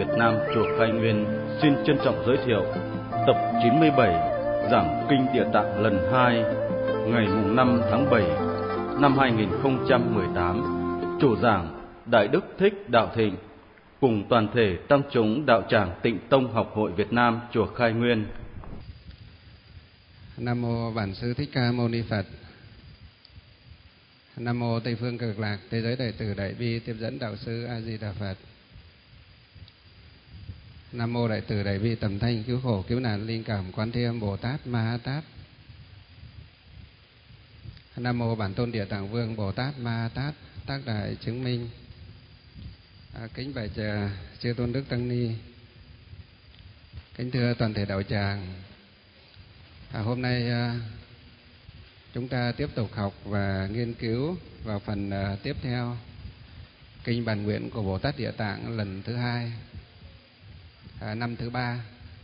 Việt Nam chùa Khai Nguyên xin trân trọng giới thiệu tập 97 giảng Kinh Địa Tạng lần 2 ngày mùng 5 tháng 7 năm 2018. Chủ giảng Đại Đức Thích Đạo Thịnh cùng toàn thể tăng chúng đạo tràng Tịnh Tông Học hội Việt Nam chùa Khai Nguyên. Nam mô Bản Sư Thích Ca Mâu Ni Phật. Nam mô Tây Phương Cực Lạc Thế Giới Đại Từ Đại Bi Tiếp Dẫn Đạo Sư A Di Đà Phật. Nam mô Đại Từ Đại Bi Tầm Thanh Cứu Khổ Cứu Nạn Linh Cảm Quán Thế Âm Bồ Tát Ma Ha Tát. Nam mô Bản Tôn Địa Tạng Vương Bồ Tát Ma Ha Tát Tác Đại Chứng Minh. Kính bạch chư tôn đức tăng ni, kính thưa toàn thể đạo tràng. Hôm nay chúng ta tiếp tục học và nghiên cứu vào phần tiếp theo Kinh Bản Nguyện của Bồ Tát Địa Tạng lần thứ 2, năm thứ 3.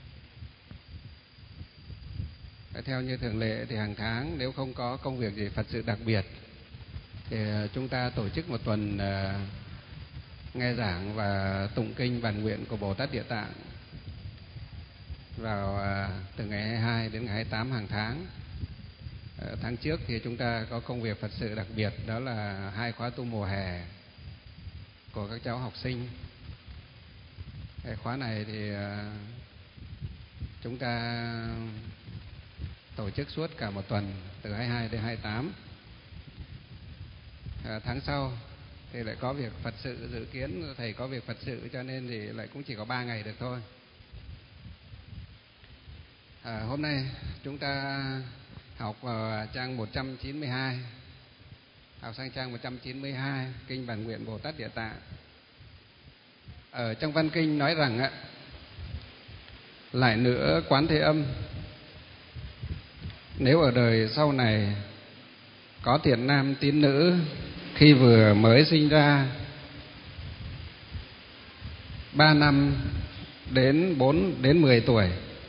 Theo như thường lệ thì hàng tháng nếu không có công việc gì Phật sự đặc biệt thì chúng ta tổ chức một tuần nghe giảng và tụng kinh Bản Nguyện của Bồ Tát Địa Tạng vào từ ngày 22 đến ngày 28 hàng tháng. Tháng trước thì chúng ta có công việc Phật sự đặc biệt, đó là 2 khóa tu mùa hè của các cháu học sinh. Cái khóa này thì chúng ta tổ chức suốt cả một tuần từ 22 đến 28. Tháng sau thì lại có việc Phật sự, dự kiến thầy có việc Phật sự cho nên thì lại cũng chỉ có 3 ngày được thôi. Hôm nay chúng ta học vào trang 192, học sang trang 192 Kinh Bản Nguyện Bồ Tát Địa Tạng. Ở trong văn kinh nói rằng lại nữa Quán Thế Âm, nếu ở đời sau này có thiện nam tín nữ khi vừa mới sinh ra 3 năm đến 10 tuổi,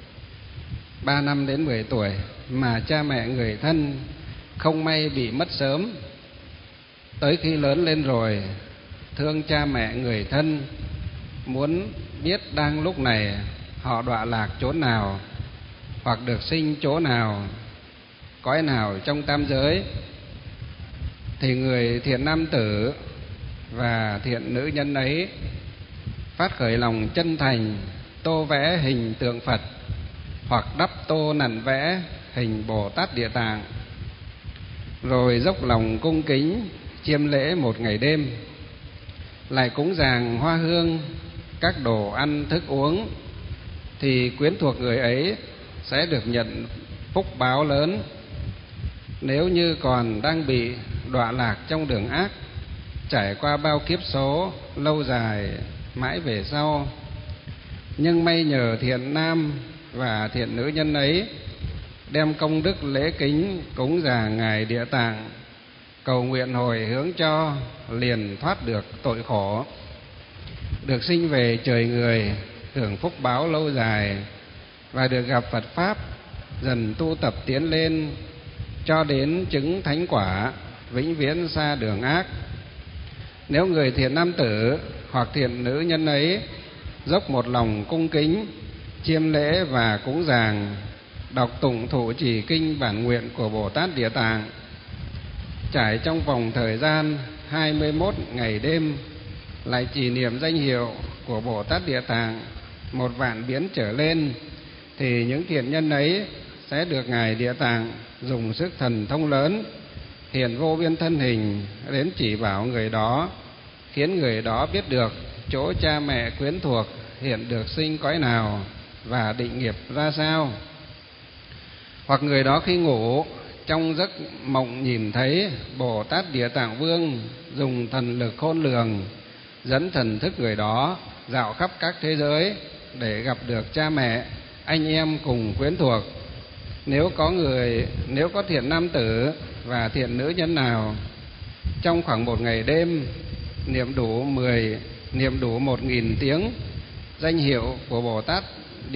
3 năm đến 10 tuổi mà cha mẹ người thân không may bị mất sớm, tới khi lớn lên rồi thương cha mẹ người thân, muốn biết đang lúc này họ đọa lạc chỗ nào hoặc được sinh chỗ nào, cõi nào trong tam giới, thì người thiện nam tử và thiện nữ nhân ấy phát khởi lòng chân thành tô vẽ hình tượng Phật hoặc đắp tô nặn vẽ hình Bồ Tát Địa Tạng, rồi dốc lòng cung kính chiêm lễ một ngày đêm, lại cúng dường hoa hương các đồ ăn thức uống, thì quyến thuộc người ấy sẽ được nhận phúc báo lớn. Nếu như còn đang bị đọa lạc trong đường ác, trải qua bao kiếp số lâu dài mãi về sau, nhưng may nhờ thiện nam và thiện nữ nhân ấy đem công đức lễ kính cúng dường ngài Địa Tạng, cầu nguyện hồi hướng cho, liền thoát được tội khổ, được sinh về trời người, hưởng phúc báo lâu dài, và được gặp Phật Pháp, dần tu tập tiến lên cho đến chứng thánh quả, vĩnh viễn xa đường ác. Nếu người thiện nam tử hoặc thiện nữ nhân ấy dốc một lòng cung kính chiêm lễ và cúng dường, đọc tụng thụ trì kinh Bản Nguyện của Bồ Tát Địa Tạng, trải trong vòng thời gian 21 ngày đêm, lại trì niệm danh hiệu của Bồ Tát Địa Tạng 1.000 biến trở lên, thì những thiện nhân ấy sẽ được ngài Địa Tạng dùng sức thần thông lớn hiện vô biên thân hình đến chỉ bảo người đó, khiến người đó biết được chỗ cha mẹ quyến thuộc hiện được sinh cõi nào và định nghiệp ra sao. Hoặc người đó khi ngủ trong giấc mộng nhìn thấy Bồ Tát Địa Tạng Vương dùng thần lực khôn lường dẫn thần thức người đó dạo khắp các thế giới để gặp được cha mẹ, anh em cùng quyến thuộc. Nếu có thiện nam tử và thiện nữ nhân nào trong khoảng một ngày đêm niệm đủ 1.000 tiếng danh hiệu của Bồ Tát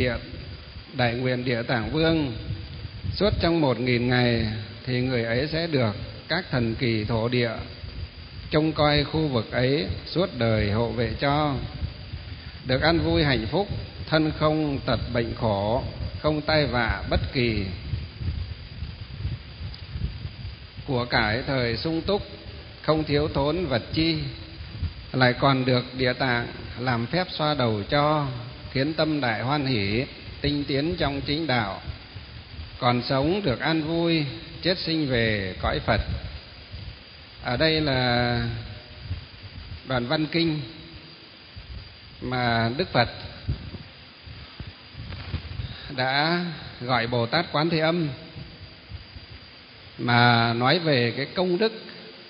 Đại Nguyện Địa Tạng Vương suốt trong 1.000 ngày, thì người ấy sẽ được các thần kỳ thổ địa trông coi khu vực ấy suốt đời hộ vệ cho. được ăn vui hạnh phúc, thân không tật bệnh khổ, không tai vạ bất kỳ, của cải thời sung túc, không thiếu thốn vật chi, lại còn được Địa Tạng làm phép xoa đầu cho, khiến tâm đại hoan hỷ, tinh tiến trong chính đạo, còn sống được an vui, chết sinh về cõi Phật. Ở đây là đoạn văn kinh mà Đức Phật đã gọi Bồ Tát Quán Thế Âm mà nói về cái công đức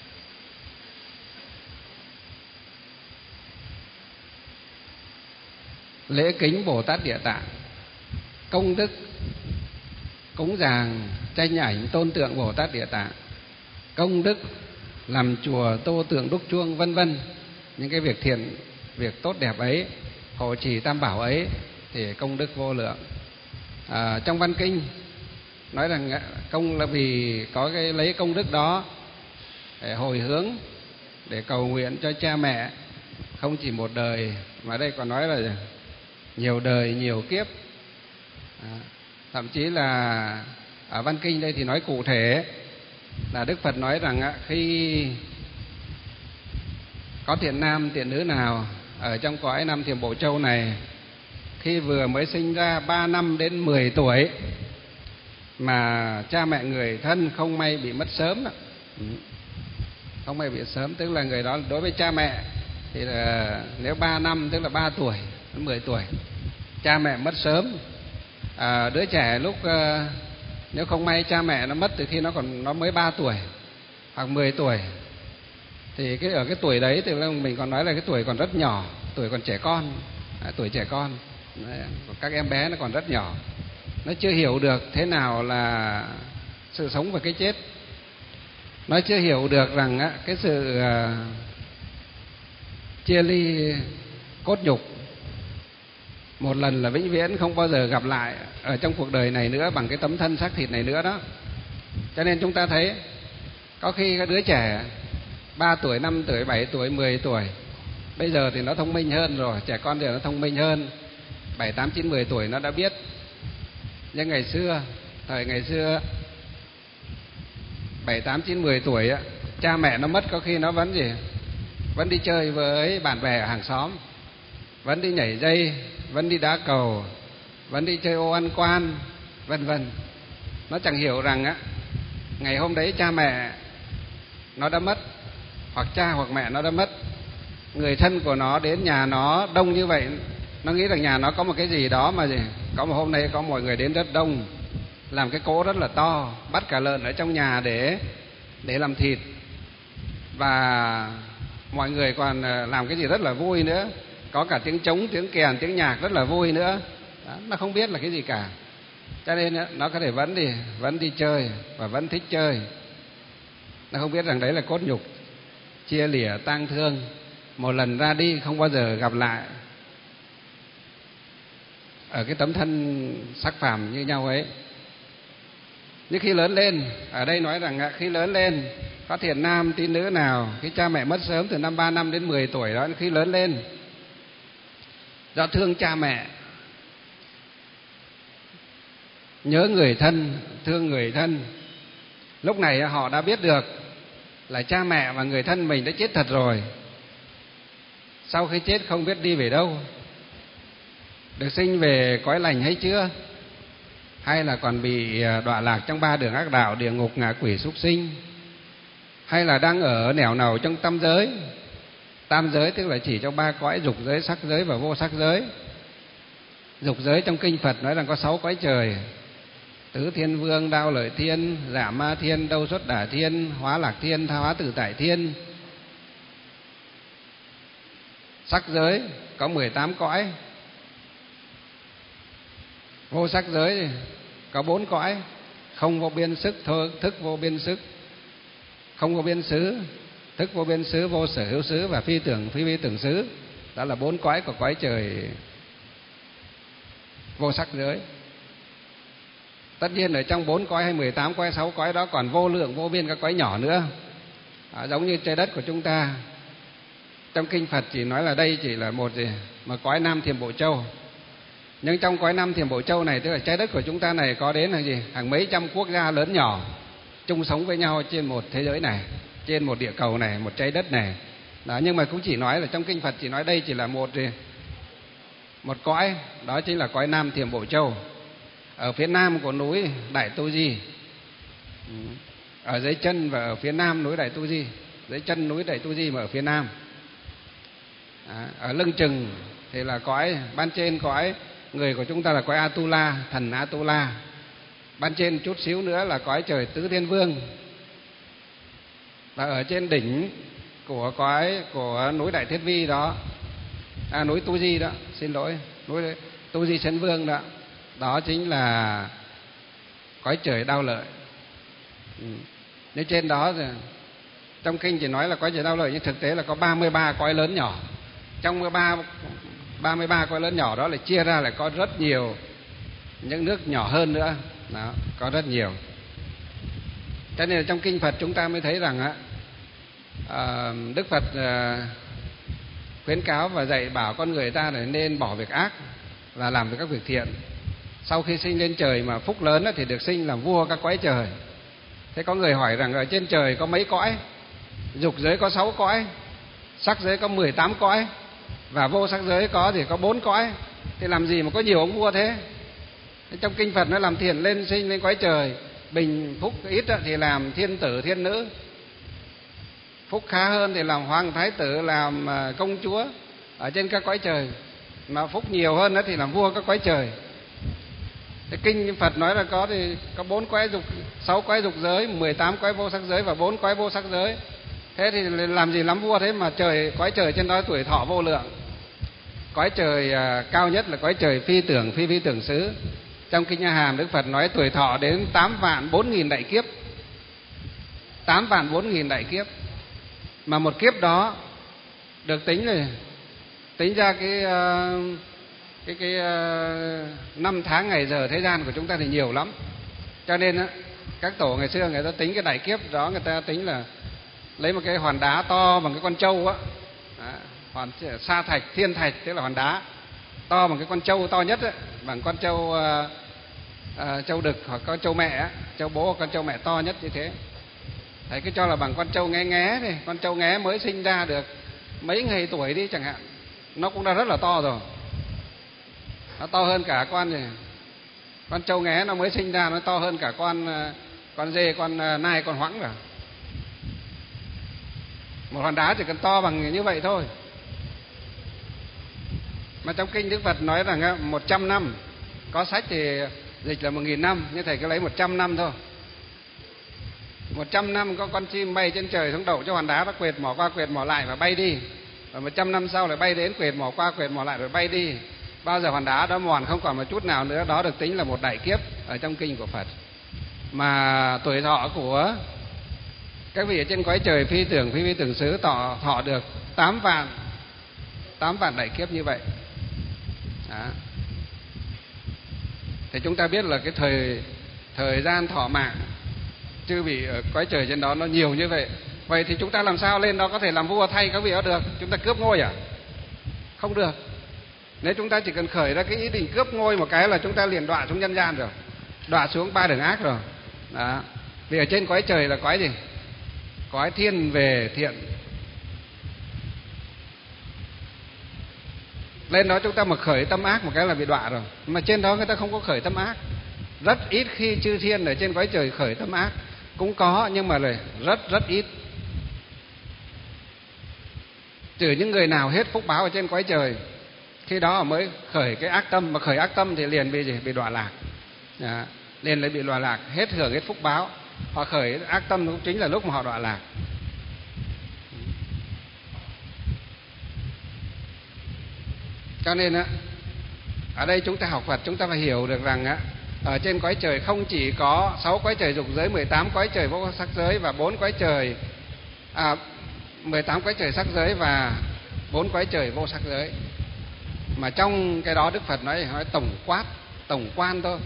lễ kính Bồ Tát Địa Tạng, công đức cúng dường tranh ảnh tôn tượng Bồ Tát Địa Tạng, công đức làm chùa tô tượng đúc chuông, vân vân. Những cái việc thiện, việc tốt đẹp ấy, hộ trì tam bảo ấy thì công đức vô lượng. Trong văn kinh nói rằng công là vì có cái lấy công đức đó để hồi hướng, để cầu nguyện cho cha mẹ, không chỉ một đời mà đây còn nói là nhiều đời nhiều kiếp. Thậm chí là ở văn kinh đây thì nói cụ thể là Đức Phật nói rằng khi có thiện nam thiện nữ nào ở trong cõi Nam Thiểm Bộ Châu này, khi vừa mới sinh ra 3 năm đến 10 tuổi mà cha mẹ người thân không may bị mất sớm đó. Không may bị sớm, tức là người đó đối với cha mẹ thì là nếu 3 năm tức là 3 tuổi đến 10 tuổi, cha mẹ mất sớm. Đứa trẻ lúc nếu không may cha mẹ nó mất từ khi nó mới 3 tuổi hoặc 10 tuổi thì ở cái tuổi đấy thì mình còn nói là cái tuổi còn rất nhỏ, tuổi còn trẻ con, tuổi trẻ con. Các em bé nó còn rất nhỏ, nó chưa hiểu được thế nào là sự sống và cái chết, nó chưa hiểu được rằng cái sự chia ly cốt nhục một lần là vĩnh viễn, không bao giờ gặp lại ở trong cuộc đời này nữa bằng cái tấm thân xác thịt này nữa đó. Cho nên chúng ta thấy có khi các đứa trẻ 3 tuổi, 5 tuổi, 7 tuổi, 10 tuổi bây giờ thì nó thông minh hơn rồi, trẻ con giờ nó thông minh hơn, 7, 8, 9, 10 tuổi nó đã biết. Nhưng ngày xưa, thời ngày xưa 7, 8, 9, 10 tuổi cha mẹ nó mất có khi nó vẫn đi chơi với bạn bè ở hàng xóm, vẫn đi nhảy dây, vẫn đi đá cầu, vẫn đi chơi ô ăn quan, vân vân. Nó chẳng hiểu rằng ngày hôm đấy cha mẹ nó đã mất, hoặc cha hoặc mẹ nó đã mất. Người thân của nó đến nhà nó đông như vậy, nó nghĩ rằng nhà nó có một cái gì đó mà có một hôm nay có mọi người đến rất đông, làm cái cỗ rất là to, bắt cả lợn ở trong nhà để làm thịt, và mọi người còn làm cái gì rất là vui nữa, có cả tiếng trống, tiếng kèn, tiếng nhạc rất là vui nữa. Đó, nó không biết là cái gì cả, cho nên nó có thể vẫn đi chơi và vẫn thích chơi. Nó không biết rằng đấy là cốt nhục chia lìa tang thương, một lần ra đi không bao giờ gặp lại ở cái tấm thân sắc phàm như nhau ấy. Nhưng khi lớn lên, ở đây nói rằng khi lớn lên có thiện nam tín nữ nào khi cha mẹ mất sớm từ năm 3 năm đến 10 tuổi đó, khi lớn lên do thương cha mẹ, nhớ người thân, thương người thân, lúc này họ đã biết được là cha mẹ và người thân mình đã chết thật rồi. Sau khi chết không biết đi về đâu, được sinh về cõi lành hay chưa, hay là còn bị đọa lạc trong 3 đường ác đạo, địa ngục, ngạ quỷ, súc sinh, hay là đang ở nẻo nào trong tam giới. Tam giới tức là chỉ trong 3 cõi: dục giới, sắc giới và vô sắc giới. Dục giới trong kinh Phật nói rằng có 6 cõi trời: Tứ Thiên Vương, Đao Lợi Thiên, Dạ Ma Thiên, Đâu Xuất Đả Thiên, Hóa Lạc Thiên, Tha Hóa Tự Tại Thiên. Sắc giới có 18 cõi. Vô sắc giới có 4 cõi: không vô biên sức, thức vô biên sức, không vô biên xứ, thức vô biên xứ, vô sở hữu xứ và phi vi tưởng xứ. Đó là 4 cõi của cõi trời vô sắc giới. Tất nhiên ở trong 4 cõi hay 18 cõi, 6 cõi đó còn vô lượng vô biên các cõi nhỏ nữa. Giống như trái đất của chúng ta, trong kinh Phật chỉ nói là đây chỉ là mà cõi Nam Thiểm Bộ Châu. Nhưng trong cõi Nam Thiểm Bộ Châu này, tức là trái đất của chúng ta này, có đến là gì? Hàng mấy trăm quốc gia lớn nhỏ chung sống với nhau trên một thế giới này, trên một địa cầu này, một trái đất này. Đó, nhưng mà cũng chỉ nói là trong kinh Phật chỉ nói đây chỉ là một cõi, đó chính là cõi Nam Thiểm Bộ Châu, ở phía nam của núi Đại Tu Di, ở dưới chân và ở phía nam núi Đại Tu Di, dưới chân núi Đại Tu Di mà ở phía nam. Ở lưng chừng thì là cõi ban trên, cõi người của chúng ta là cõi Atula, thần Atula. Ban trên chút xíu nữa là cõi trời Tứ Thiên Vương. Và ở trên đỉnh của cõi của núi Đại Thiết Vi đó, núi Tu Di đó, xin lỗi, núi Tu Di Sơn Vương đó, đó chính là cõi trời Đao Lợi. Nếu trên đó thì trong kinh chỉ nói là cõi trời Đao Lợi, nhưng thực tế là có 33 cõi lớn nhỏ. Trong 33 cõi lớn nhỏ đó là chia ra là có rất nhiều những nước nhỏ hơn nữa đó, có rất nhiều. Cho nên là trong kinh Phật chúng ta mới thấy rằng Đức Phật khuyến cáo và dạy bảo con người ta là nên bỏ việc ác và làm các việc thiện. Sau khi sinh lên trời mà phúc lớn thì được sinh làm vua các cõi trời. Thế có người hỏi rằng ở trên trời có mấy cõi? Dục giới có 6 cõi, sắc giới có 18 cõi, và vô sắc giới có thì có 4 cõi. Thì làm gì mà có nhiều ông vua thế? Trong kinh Phật nó làm thiện lên sinh lên cõi trời, bình phúc ít thì làm thiên tử thiên nữ, phúc khá hơn thì làm hoàng thái tử, làm công chúa ở trên các cõi trời, mà phúc nhiều hơn thì làm vua các cõi trời. Cái kinh Phật nói là có thì có 4 cõi dục, 6 cõi dục giới, 18 cõi vô sắc giới và 4 cõi vô sắc giới. Thế thì làm gì lắm vua thế mà cõi trời trên đó tuổi thọ vô lượng. Cõi trời cao nhất là cõi trời phi tưởng, phi tưởng xứ. Trong kinh A Hàm Đức Phật nói tuổi thọ đến 8.400.000 đại kiếp. 8.400.000 đại kiếp. Mà một kiếp đó được tính ra cái năm tháng ngày giờ thế gian của chúng ta thì nhiều lắm. Cho nên các tổ ngày xưa người ta tính cái đại kiếp đó, người ta tính là lấy một cái hòn đá to bằng cái con trâu hòn sa thạch, thiên thạch, tức là hòn đá to bằng cái con trâu to nhất bằng con trâu trâu đực hoặc con trâu mẹ, trâu bố hoặc con trâu mẹ to nhất như thế. Thầy cứ cho là bằng con trâu nghé đi, con trâu nghé mới sinh ra được mấy ngày tuổi đi chẳng hạn, nó cũng đã rất là to rồi. Nó to hơn cả con trâu nghé nó mới sinh ra, nó to hơn cả con dê, con nai, con hoãng rồi. Một hòn đá chỉ cần to bằng như vậy thôi. Mà trong kinh Đức Phật nói rằng 100 năm, có sách thì dịch là 1000 năm, nhưng thầy cứ lấy 100 năm thôi. 100 năm có con chim bay trên trời xuống đậu cho hòn đá, nó quệt mỏ qua quệt mỏ lại và bay đi. Và 100 năm sau lại bay đến, quệt mỏ qua quệt mỏ lại rồi bay đi. Bao giờ hòn đá đó mòn không còn một chút nào nữa, đó được tính là một đại kiếp ở trong kinh của Phật. Mà tuổi thọ của các vị ở trên cõi trời phi tưởng xứ thọ được 8 vạn đại kiếp như vậy. Đó. Thì chúng ta biết là cái thời gian thọ mạng chư vị ở cõi trời trên đó nó nhiều như vậy. Vậy thì chúng ta làm sao lên đó có thể làm vua thay các vị đó được? Chúng ta cướp ngôi à? Không được. Nếu chúng ta chỉ cần khởi ra cái ý định cướp ngôi một cái là chúng ta liền đọa xuống nhân gian rồi, đọa xuống 3 đường ác rồi. Đó. Vì ở trên cõi trời là cõi gì? Cõi thiên về thiện. Lên đó chúng ta mà khởi tâm ác một cái là bị đọa rồi. Mà trên đó người ta không có khởi tâm ác. Rất ít khi chư thiên ở trên cõi trời khởi tâm ác. Cũng có nhưng mà là rất ít. Trừ những người nào hết phúc báo ở trên cõi trời, khi đó mới khởi cái ác tâm. Mà khởi ác tâm thì liền bị gì? Bị đọa lạc. Đó. Liền lại bị đọa lạc, hết hưởng hết phúc báo. Họ khởi ác tâm cũng chính là lúc mà họ đọa lạc. Cho nên ở đây chúng ta học Phật, chúng ta phải hiểu được rằng ở trên cõi trời không chỉ có 6 cõi trời dục giới, 18 cõi trời vô sắc giới và 4 cõi trời 18 cõi trời sắc giới và 4 cõi trời vô sắc giới. Mà trong cái đó Đức Phật nói tổng quan thôi.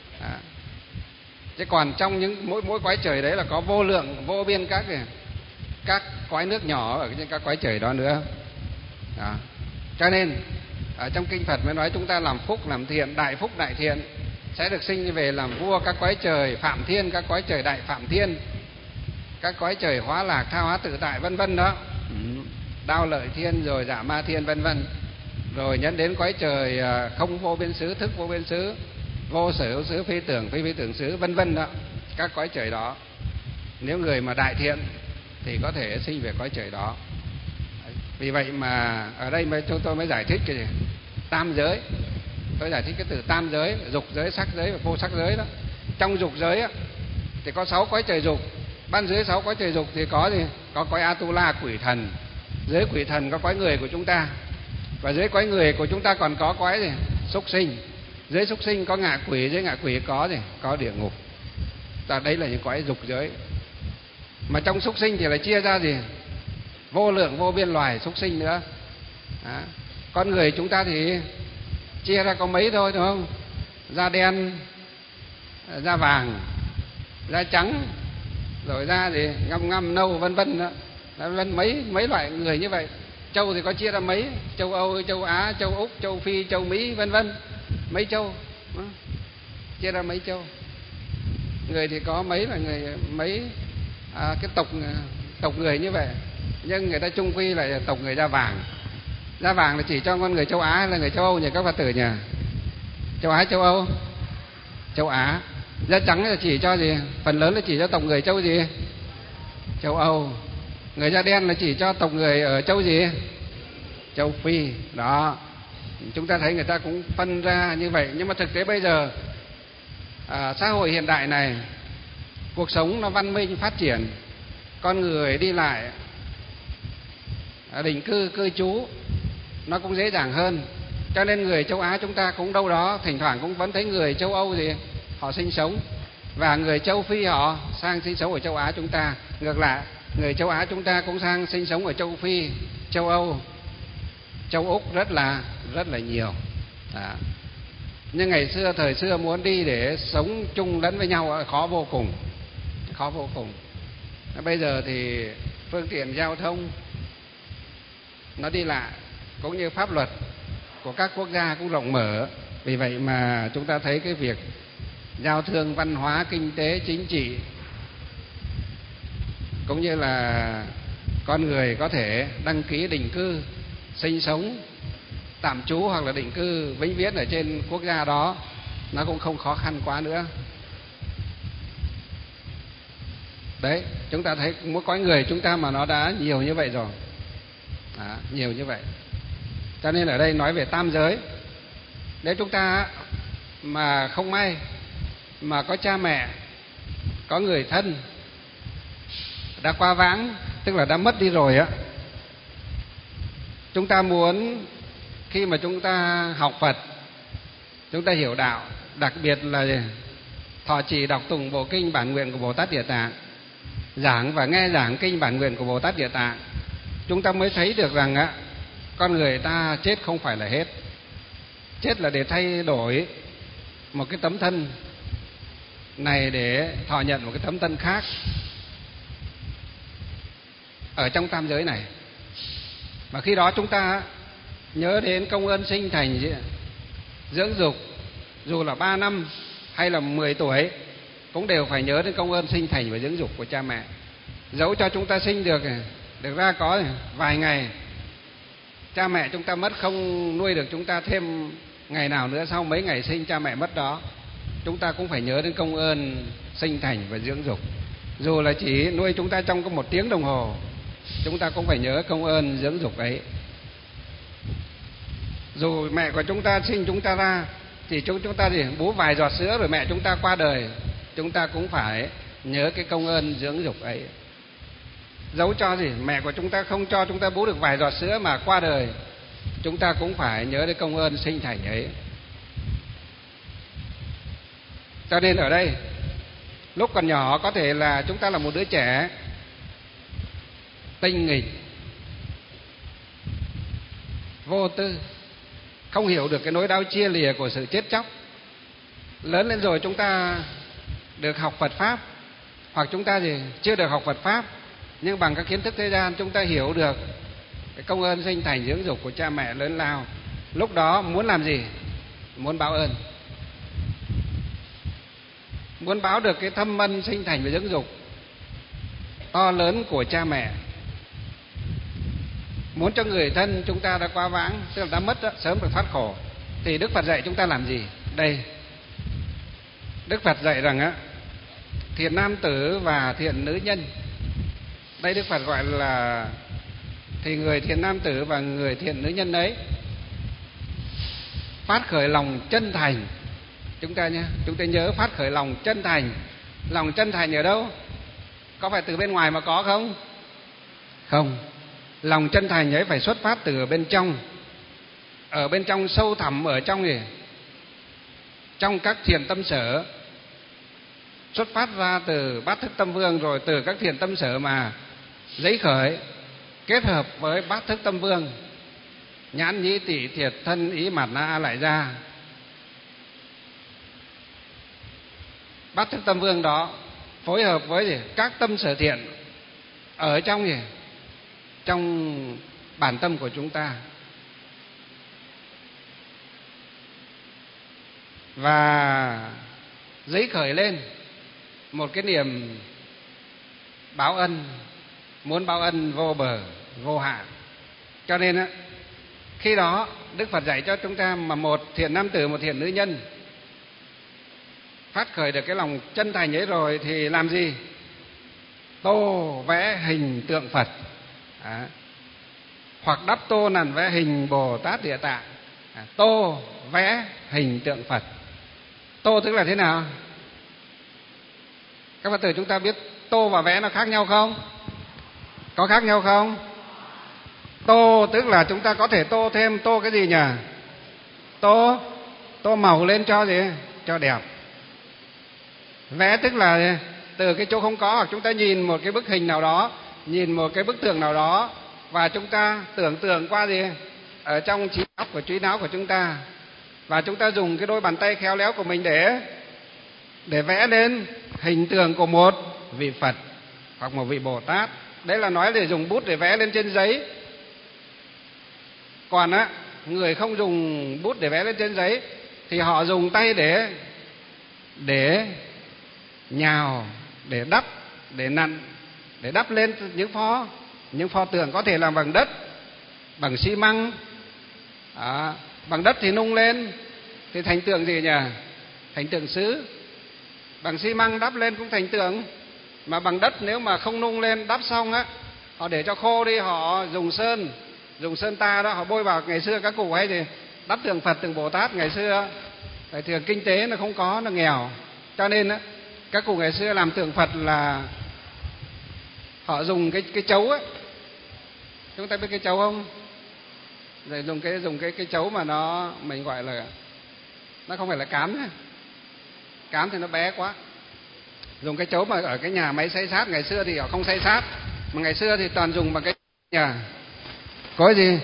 Chứ còn trong những mỗi cõi trời đấy là có vô lượng vô biên các cõi nước nhỏ ở trên các cõi trời đó nữa. Đó. Cho nên Ở trong kinh Phật mới nói chúng ta làm phúc làm thiện, đại phúc đại thiện sẽ được sinh về làm vua các cõi trời phạm thiên, các cõi trời đại phạm thiên, các cõi trời hóa lạc tha hóa tự tại vân vân đó. Đao lợi thiên rồi dạ ma thiên vân vân. Rồi nhấn đến cõi trời không vô biên xứ, thức vô biên xứ, vô sở hữu xứ, phi tưởng phi tưởng xứ vân vân đó. Các cõi trời đó, nếu người mà đại thiện thì có thể sinh về cõi trời đó. Vì vậy mà ở đây chúng tôi mới giải thích cái gì? Tam giới. Tôi giải thích cái từ tam giới, dục giới, sắc giới và vô sắc giới đó. Trong dục giới á, thì có 6 cõi trời dục. Ban dưới 6 cõi trời dục thì có gì? Có cõi Atula quỷ thần. Dưới quỷ thần có cõi người của chúng ta. Và dưới cõi người của chúng ta còn có cõi gì? Súc sinh. Dưới súc sinh có ngạ quỷ, dưới ngạ quỷ có gì? Có địa ngục. Đây là những cõi dục giới. Mà trong súc sinh thì lại chia ra gì? Vô lượng vô biên loài súc sinh nữa. Đó. Con người chúng ta thì chia ra có mấy thôi, đúng không? Da đen, da vàng, da trắng, rồi da gì ngăm ngăm nâu vân vân đó. Mấy loại người như vậy. Châu thì có chia ra mấy, châu Âu, châu Á, châu Úc, châu Phi, châu Mỹ vân vân. Mấy châu. Đó. Chia ra mấy châu. Người thì có mấy là người mấy cái tộc người như vậy. Nhưng người ta chung quy là tộc người da vàng. Da vàng là chỉ cho con người châu Á hay là người châu Âu nhỉ các Phật tử nhỉ? Châu Á, châu Âu? Châu Á. Da trắng là chỉ cho gì? Phần lớn là chỉ cho tộc người châu gì? Châu Âu. Người da đen là chỉ cho tộc người ở châu gì? Châu Phi. Đó. Chúng ta thấy người ta cũng phân ra như vậy. Nhưng mà thực tế bây giờ xã hội hiện đại này, cuộc sống nó văn minh phát triển, con người đi lại, định cư, cư trú nó cũng dễ dàng hơn. Cho nên người châu Á chúng ta cũng đâu đó thỉnh thoảng cũng vẫn thấy người châu Âu gì họ sinh sống, và người châu Phi họ sang sinh sống ở châu Á chúng ta. Ngược lại, người châu Á chúng ta cũng sang sinh sống ở châu Phi, châu Âu, châu Úc rất là nhiều. Đó. Nhưng ngày xưa, thời xưa muốn đi để sống chung lẫn với nhau khó vô cùng. Khó vô cùng. Bây giờ thì phương tiện giao thông nó đi lại cũng như pháp luật của các quốc gia cũng rộng mở. Vì vậy mà chúng ta thấy cái việc giao thương, văn hóa, kinh tế, chính trị cũng như là con người có thể đăng ký định cư, sinh sống tạm trú hoặc là định cư vĩnh viễn ở trên quốc gia đó, nó cũng không khó khăn quá nữa. Đấy, chúng ta thấy mỗi cõi người chúng ta mà nó đã nhiều như vậy rồi. Đó, nhiều như vậy. Cho nên ở đây nói về tam giới. Nếu chúng ta mà không may mà có cha mẹ, có người thân đã qua vãng, tức là đã mất đi rồi á, chúng ta muốn khi mà chúng ta học Phật, chúng ta hiểu đạo, đặc biệt là thọ trì đọc tụng bộ kinh bản nguyện của Bồ Tát Địa Tạng, giảng và nghe giảng kinh bản nguyện của Bồ Tát Địa Tạng, chúng ta mới thấy được rằng á, con người ta chết không phải là hết. Chết là để thay đổi một cái tấm thân này để thọ nhận một cái tấm thân khác ở trong tam giới này. Mà khi đó chúng ta nhớ đến công ơn sinh thành dưỡng dục, dù là 3 năm hay là 10 tuổi cũng đều phải nhớ đến công ơn sinh thành và dưỡng dục của cha mẹ. Dẫu cho chúng ta sinh được ra có vài ngày, cha mẹ chúng ta mất không nuôi được chúng ta thêm ngày nào nữa, sau mấy ngày sinh cha mẹ mất đó, chúng ta cũng phải nhớ đến công ơn sinh thành và dưỡng dục. Dù là chỉ nuôi chúng ta trong có 1 tiếng đồng hồ, chúng ta cũng phải nhớ công ơn dưỡng dục ấy. Dù mẹ của chúng ta sinh chúng ta ra thì chúng ta chỉ bú vài giọt sữa rồi mẹ chúng ta qua đời, chúng ta cũng phải nhớ cái công ơn dưỡng dục ấy. Dẫu cho mẹ của chúng ta không cho chúng ta bú được vài giọt sữa mà qua đời, chúng ta cũng phải nhớ đến công ơn sinh thành ấy. Cho nên ở đây, lúc còn nhỏ có thể là chúng ta là một đứa trẻ tinh nghịch, vô tư, không hiểu được cái nỗi đau chia lìa của sự chết chóc. Lớn lên rồi chúng ta được học Phật Pháp, hoặc chúng ta chưa được học Phật Pháp, nhưng bằng các kiến thức thế gian chúng ta hiểu được cái công ơn sinh thành dưỡng dục của cha mẹ lớn lao. Lúc đó muốn làm gì? Muốn báo ơn, muốn báo được cái thâm ân sinh thành và dưỡng dục to lớn của cha mẹ, muốn cho người thân chúng ta đã quá vãng, tức là đã mất đó, sớm được thoát khổ. Thì Đức Phật dạy chúng ta làm gì? Đây, Đức Phật dạy rằng á, thiện nam tử và thiện nữ nhân. Đây Đức Phật gọi là thì người thiện nam tử và người thiện nữ nhân ấy phát khởi lòng chân thành. Chúng ta nhé, chúng ta nhớ phát khởi lòng chân thành. Lòng chân thành ở đâu? Có phải từ bên ngoài mà có không? Không. Lòng chân thành ấy phải xuất phát từ ở bên trong. Ở bên trong sâu thẳm, ở trong gì? Trong các thiện tâm sở. Xuất phát ra từ bát thức tâm vương, rồi từ các thiện tâm sở mà giấy khởi, kết hợp với bát thức tâm vương, nhãn nhĩ tỷ thiệt thân ý mạt na lại ra. Bát thức tâm vương đó phối hợp với gì? Các tâm sở thiện ở trong gì? Trong bản tâm của chúng ta. Và giấy khởi lên một cái niềm báo ân, muốn báo ân vô bờ vô hạn. Cho nên á, khi đó Đức Phật dạy cho chúng ta mà một thiện nam tử, một thiện nữ nhân phát khởi được cái lòng chân thành ấy rồi thì làm gì? Tô vẽ hình tượng Phật, hoặc đắp tô nặn vẽ hình Bồ Tát Địa Tạng. Tô vẽ hình tượng Phật. Tô tức là thế nào? Các Phật tử chúng ta biết tô và vẽ nó khác nhau không? Có khác nhau không? Tô tức là chúng ta có thể tô thêm, tô cái gì nhỉ? Tô màu lên cho gì? Cho đẹp. Vẽ tức là từ cái chỗ không có, hoặc chúng ta nhìn một cái bức hình nào đó, nhìn một cái bức tượng nào đó, và chúng ta tưởng tượng qua gì? Ở trong trí óc của trí não của chúng ta, và chúng ta dùng cái đôi bàn tay khéo léo của mình để vẽ lên hình tượng của một vị Phật hoặc một vị Bồ Tát. Đấy là nói để dùng bút để vẽ lên trên giấy. Còn á, người không dùng bút để vẽ lên trên giấy thì họ dùng tay để nhào, để đắp, để nặn, để đắp lên những pho tượng có thể làm bằng đất, bằng xi măng. Bằng đất thì nung lên thì thành tượng gì nhỉ? Thành tượng sứ. Bằng xi măng đắp lên cũng thành tượng. Mà bằng đất nếu mà không nung lên, đắp xong á, họ để cho khô đi, họ dùng sơn ta đó, họ bôi vào. Ngày xưa các cụ ấy thì đắp tượng Phật, tượng Bồ Tát ngày xưa tại thường kinh tế nó không có, nó nghèo, cho nên á, các cụ ngày xưa làm tượng Phật là họ dùng cái chấu ấy. Chúng ta biết cái chấu không? Rồi dùng cái chấu mà mình gọi là, nó không phải là cán nhá. Cán thì nó bé quá. Dùng cái chấu mà ở cái nhà máy xay sát, ngày xưa thì họ không xay sát, mà ngày xưa thì toàn dùng bằng cái nhà cối gì?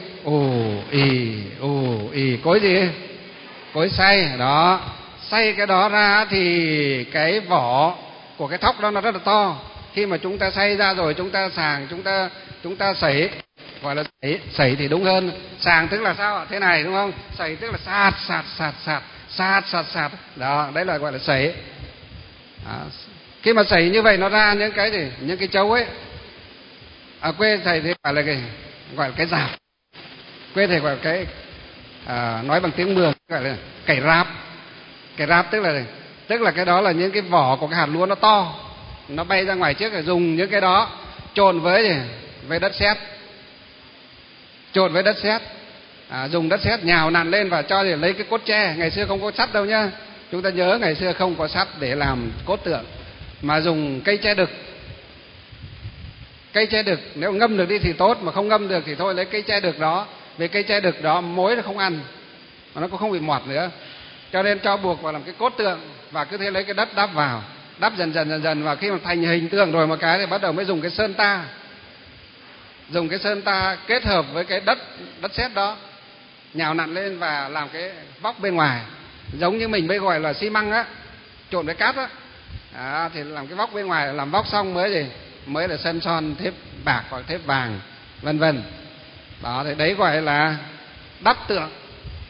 Cối gì? Cối xay đó. Xay cái đó ra thì cái vỏ của cái thóc đó nó rất là to. Khi mà chúng ta xay ra rồi, chúng ta sàng, chúng ta sấy, gọi là sấy thì đúng hơn. Sàng tức là sao? Thế này đúng không? Sấy tức là sạt. Đó, đấy là gọi là sấy. Khi mà sấy như vậy nó ra những cái gì? Những cái chấu ấy. Ở quê thầy thì gọi là cái rạp. Quê thầy gọi là cái nói bằng tiếng Mường gọi là cày ráp. Cày ráp tức là cái đó là những cái vỏ của cái hạt lúa nó to, nó bay ra ngoài trước, rồi dùng những cái đó trộn với đất sét. Trộn với đất sét. Dùng đất sét nhào nặn lên và cho lấy cái cốt tre. Ngày xưa không có sắt đâu nhá. Chúng ta nhớ ngày xưa không có sắt để làm cốt tượng, mà dùng cây tre đực. Cây tre đực nếu ngâm được đi thì tốt, mà không ngâm được thì thôi lấy cây tre đực đó. Vì cây tre đực đó mối nó không ăn, mà nó cũng không bị mọt nữa, cho nên cho buộc vào làm cái cốt tượng, và cứ thế lấy cái đất đắp vào, đắp dần, và khi mà thành hình tượng rồi một cái thì bắt đầu mới dùng cái sơn ta. Dùng cái sơn ta kết hợp với cái đất sét đó, nhào nặn lên và làm cái vóc bên ngoài, giống như mình bây gọi là xi măng á, trộn với cát á. Thì làm cái vóc bên ngoài, làm vóc xong mới là sơn son thép bạc hoặc thép vàng, vân vân. Đó, thì đấy gọi là đắp tượng.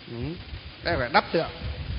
Đây phải đắp tượng.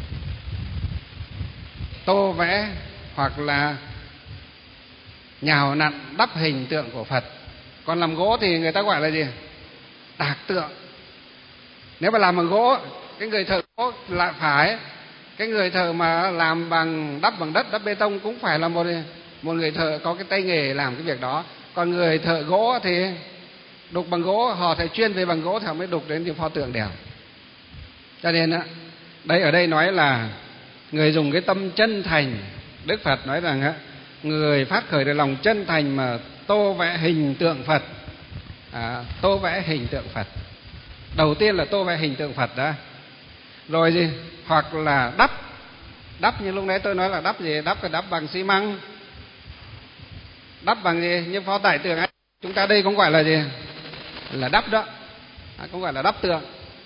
Tô vẽ hoặc là nhào nặn đắp hình tượng của Phật. Còn làm gỗ thì người ta gọi là gì? Tạc tượng. Nếu mà làm bằng gỗ, cái người thợ gỗ lại phải, cái người thợ mà làm bằng đắp bằng đất, đắp bê tông cũng phải là một người thợ có cái tay nghề làm cái việc đó. Còn người thợ gỗ thì đục bằng gỗ, họ phải chuyên về bằng gỗ thì họ mới đục đến những pho tượng đẹp. Cho nên đây ở đây nói là người dùng cái tâm chân thành. Đức Phật nói rằng người phát khởi được lòng chân thành mà tô vẽ hình tượng Phật. Tô vẽ hình tượng Phật. Đầu tiên là tô vẽ hình tượng Phật đã. Rồi gì? Hoặc là đắp như lúc nãy tôi nói là đắp gì? Đắp bằng xi măng. Đắp bằng gì? Như pho tại tượng ấy. Chúng ta đây cũng gọi là gì? Là đắp đó. Cũng gọi là đắp tượng.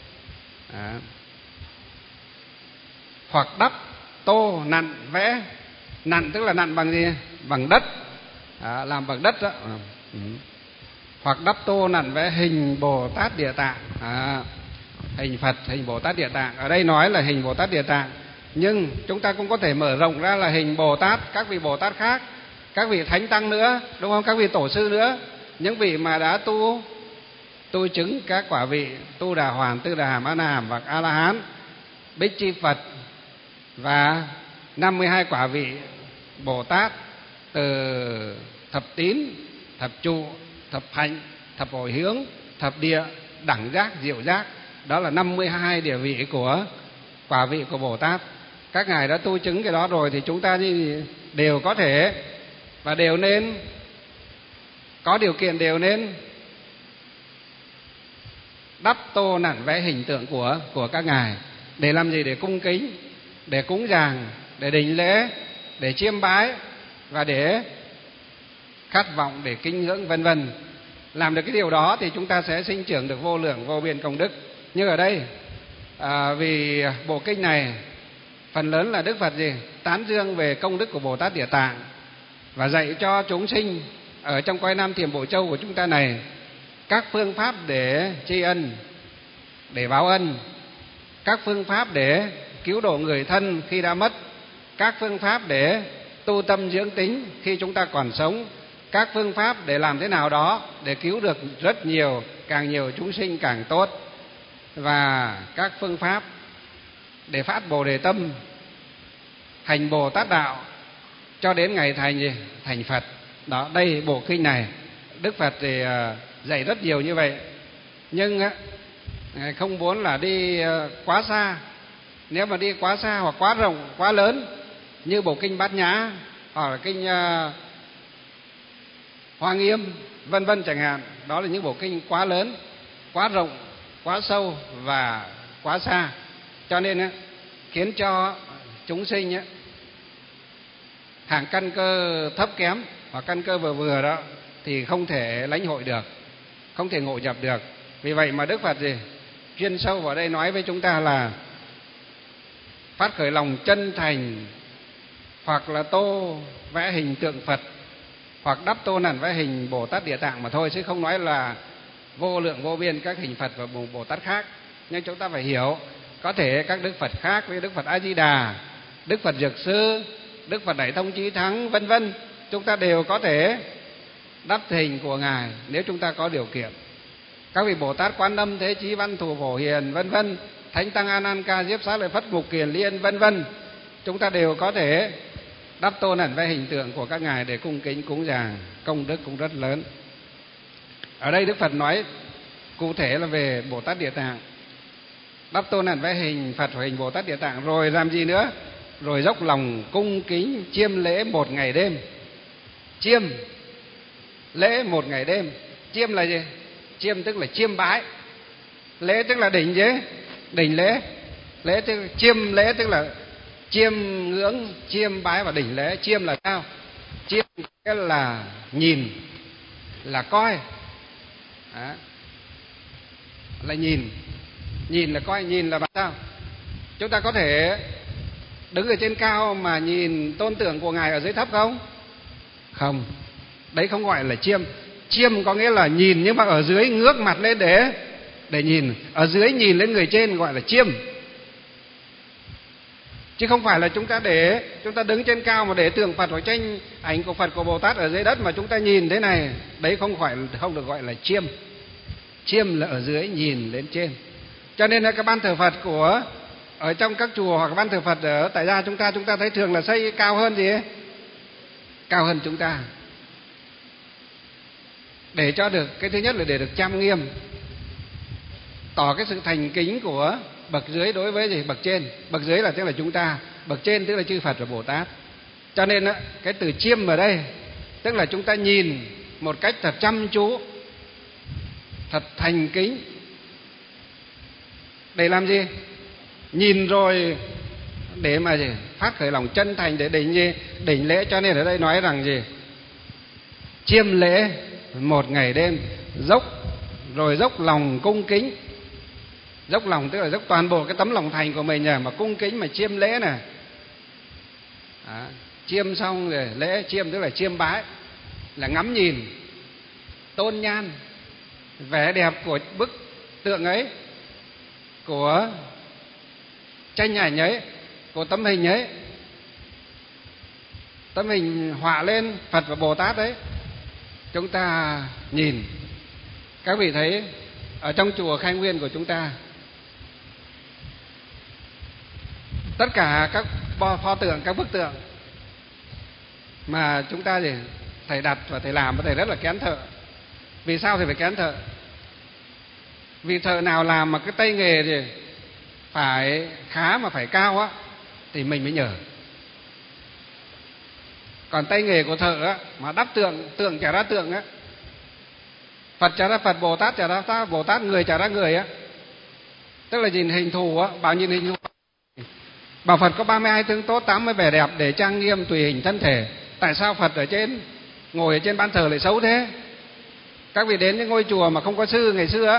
Hoặc đắp, tô, nặn, vẽ. Nặn tức là nặn bằng gì? Bằng đất. Làm bằng đất đó. Hoặc đắp, tô, nặn, vẽ hình Bồ Tát Địa Tạng. Hình Phật, hình Bồ Tát Địa Tạng. Ở đây nói là hình Bồ Tát Địa Tạng, nhưng chúng ta cũng có thể mở rộng ra là hình Bồ Tát, các vị Bồ Tát khác, các vị Thánh Tăng nữa, đúng không? Các vị Tổ sư nữa, những vị mà đã tu chứng các quả vị Tu Đà Hoàn, Tư Đà Hàm, A Na Hàm và A La Hán, Bích Chi Phật và 52 quả vị Bồ Tát, từ thập tín, thập trụ, thập hạnh, thập hồi hướng, thập địa, đẳng giác, diệu giác. Đó là 52 địa vị của quả vị của Bồ Tát. Các ngài đã tu chứng cái đó rồi thì chúng ta đều có thể và đều nên có điều kiện, đều nên đắp, tô, nặn, vẽ hình tượng của các ngài. Để làm gì? Để cung kính, để cúng dường, để đảnh lễ, để chiêm bái và để khát vọng, để kính ngưỡng, vân vân. Làm được cái điều đó thì chúng ta sẽ sinh trưởng được vô lượng vô biên công đức. Như ở đây vì bộ kinh này phần lớn là Đức Phật gì? Tán dương về công đức của Bồ Tát Địa Tạng và dạy cho chúng sinh ở trong cõi Nam Thiểm Bộ Châu của chúng ta này các phương pháp để tri ân, để báo ân, các phương pháp để cứu độ người thân khi đã mất, các phương pháp để tu tâm dưỡng tính khi chúng ta còn sống, các phương pháp để làm thế nào đó để cứu được rất nhiều, càng nhiều chúng sinh càng tốt, và các phương pháp để phát Bồ Đề tâm, hành Bồ Tát đạo cho đến ngày thành Phật. Đó, đây bộ kinh này Đức Phật thì dạy rất nhiều như vậy, nhưng không muốn là đi quá xa. Nếu mà đi quá xa hoặc quá rộng, quá lớn như bộ kinh Bát Nhã hoặc là kinh Hoa Nghiêm vân vân chẳng hạn, đó là những bộ kinh quá lớn, quá rộng, quá sâu và quá xa, cho nên khiến cho chúng sinh hàng căn cơ thấp kém hoặc căn cơ vừa vừa đó thì không thể lãnh hội được, không thể ngộ nhập được. Vì vậy mà Đức Phật chuyên sâu vào đây nói với chúng ta là phát khởi lòng chân thành, hoặc là tô vẽ hình tượng Phật, hoặc đắp, tô, nặn, vẽ hình Bồ Tát Địa Tạng mà thôi, chứ không nói là vô lượng vô biên các hình Phật và Bồ Tát khác. Nhưng chúng ta phải hiểu, có thể các Đức Phật khác với Đức Phật A Di Đà, Đức Phật Dược Sư, Đức Phật Đại Thông Chí Thắng vân vân, chúng ta đều có thể đắp hình của ngài nếu chúng ta có điều kiện. Các vị Bồ Tát Quan Âm, Thế Chí, Văn Thù, Phổ Hiền vân vân, Thánh Tăng A Nan Ca Diếp Xá Lợi Phất, Mục Kiền Liên vân vân, chúng ta đều có thể đắp, tô, nặn, vẽ hình tượng của các ngài để cung kính cúng dường, công đức cũng rất lớn. Ở đây Đức Phật nói cụ thể là về Bồ Tát Địa Tạng, đắp, tô, nặn, vẽ hình Phật và hình Bồ Tát Địa Tạng, rồi làm gì nữa? Rồi dốc lòng cung kính chiêm lễ 1 ngày đêm. Chiêm lễ 1 ngày đêm. Chiêm là gì? Chiêm tức là chiêm bái, lễ tức là đỉnh gì? Đỉnh lễ. Lễ tức chiêm lễ tức là chiêm ngưỡng, chiêm bái và đỉnh lễ. Chiêm là sao? Chiêm nghĩa là nhìn, là coi. Đó. Là nhìn. Nhìn là coi, nhìn là sao? Chúng ta có thể đứng ở trên cao mà nhìn tôn tượng của ngài ở dưới thấp không? Không. Đấy không gọi là chiêm. Chiêm có nghĩa là nhìn nhưng mà ở dưới ngước mặt lên để nhìn. Ở dưới nhìn lên người trên gọi là chiêm. Chứ không phải là chúng ta đứng trên cao mà để tượng Phật hoặc tranh ảnh của Phật của Bồ Tát ở dưới đất mà chúng ta nhìn thế này. Đấy không được gọi là chiêm. Chiêm là ở dưới nhìn lên trên. Cho nên là cái ban thờ Phật ở trong các chùa hoặc ban thờ Phật ở tại gia chúng ta thấy thường là xây cao hơn gì ấy? Cao hơn chúng ta. Để cho được, cái thứ nhất là để được trang nghiêm, tỏ cái sự thành kính của bậc dưới đối với gì? Bậc trên. Bậc dưới là tức là chúng ta, bậc trên tức là chư Phật và Bồ Tát. Cho nên cái từ chiêm ở đây tức là chúng ta nhìn một cách thật chăm chú, thật thành kính. Để làm gì? Nhìn rồi để mà gì? Phát khởi lòng chân thành để đỉnh lễ. Cho nên ở đây nói rằng gì? Chiêm lễ một ngày đêm, dốc lòng cung kính. Dốc lòng tức là dốc toàn bộ cái tấm lòng thành của mình mà cung kính mà chiêm lễ này. Chiêm xong rồi lễ, chiêm tức là chiêm bái, là ngắm nhìn, tôn nhan, vẻ đẹp của bức tượng ấy, của tranh ảnh ấy, của tấm hình ấy, tấm hình họa lên Phật và Bồ Tát ấy. Chúng ta nhìn. Các vị thấy ở trong chùa Khai Nguyên của chúng ta, tất cả các pho tượng, các bức tượng mà chúng ta gì thầy đặt và thầy làm, thầy rất là kén thợ. Vì sao thầy phải kén thợ? Vì thợ nào làm mà cái tay nghề gì phải khá mà phải cao á thì mình mới nhờ. Còn tay nghề của thợ á mà đắp tượng chả ra tượng á, Phật chả ra Phật, Bồ Tát chả ra Bồ Tát, người chả ra người á. Tức là nhìn hình thù á, bảo nhìn hình thù, bảo Phật có 32 tướng tốt, 80 vẻ đẹp để trang nghiêm tùy hình thân thể. Tại sao Phật ngồi ở trên ban thờ lại xấu thế? Các vị đến những ngôi chùa mà không có sư ngày xưa á,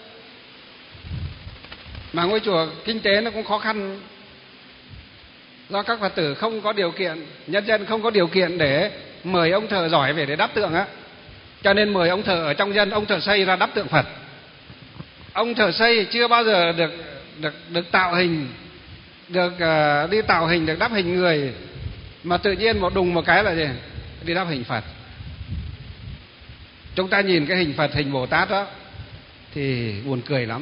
mà ngôi chùa kinh tế nó cũng khó khăn, do các Phật tử không có điều kiện, nhân dân không có điều kiện để mời ông thợ giỏi về để đắp tượng á, cho nên mời ông thợ ở trong dân, ông thợ xây ra đắp tượng Phật. Ông thợ xây chưa bao giờ được tạo hình, được đi tạo hình, được đắp hình người, mà tự nhiên đùng một cái là gì? Đi đắp hình Phật. Chúng ta nhìn cái hình Phật, hình Bồ Tát đó thì buồn cười lắm.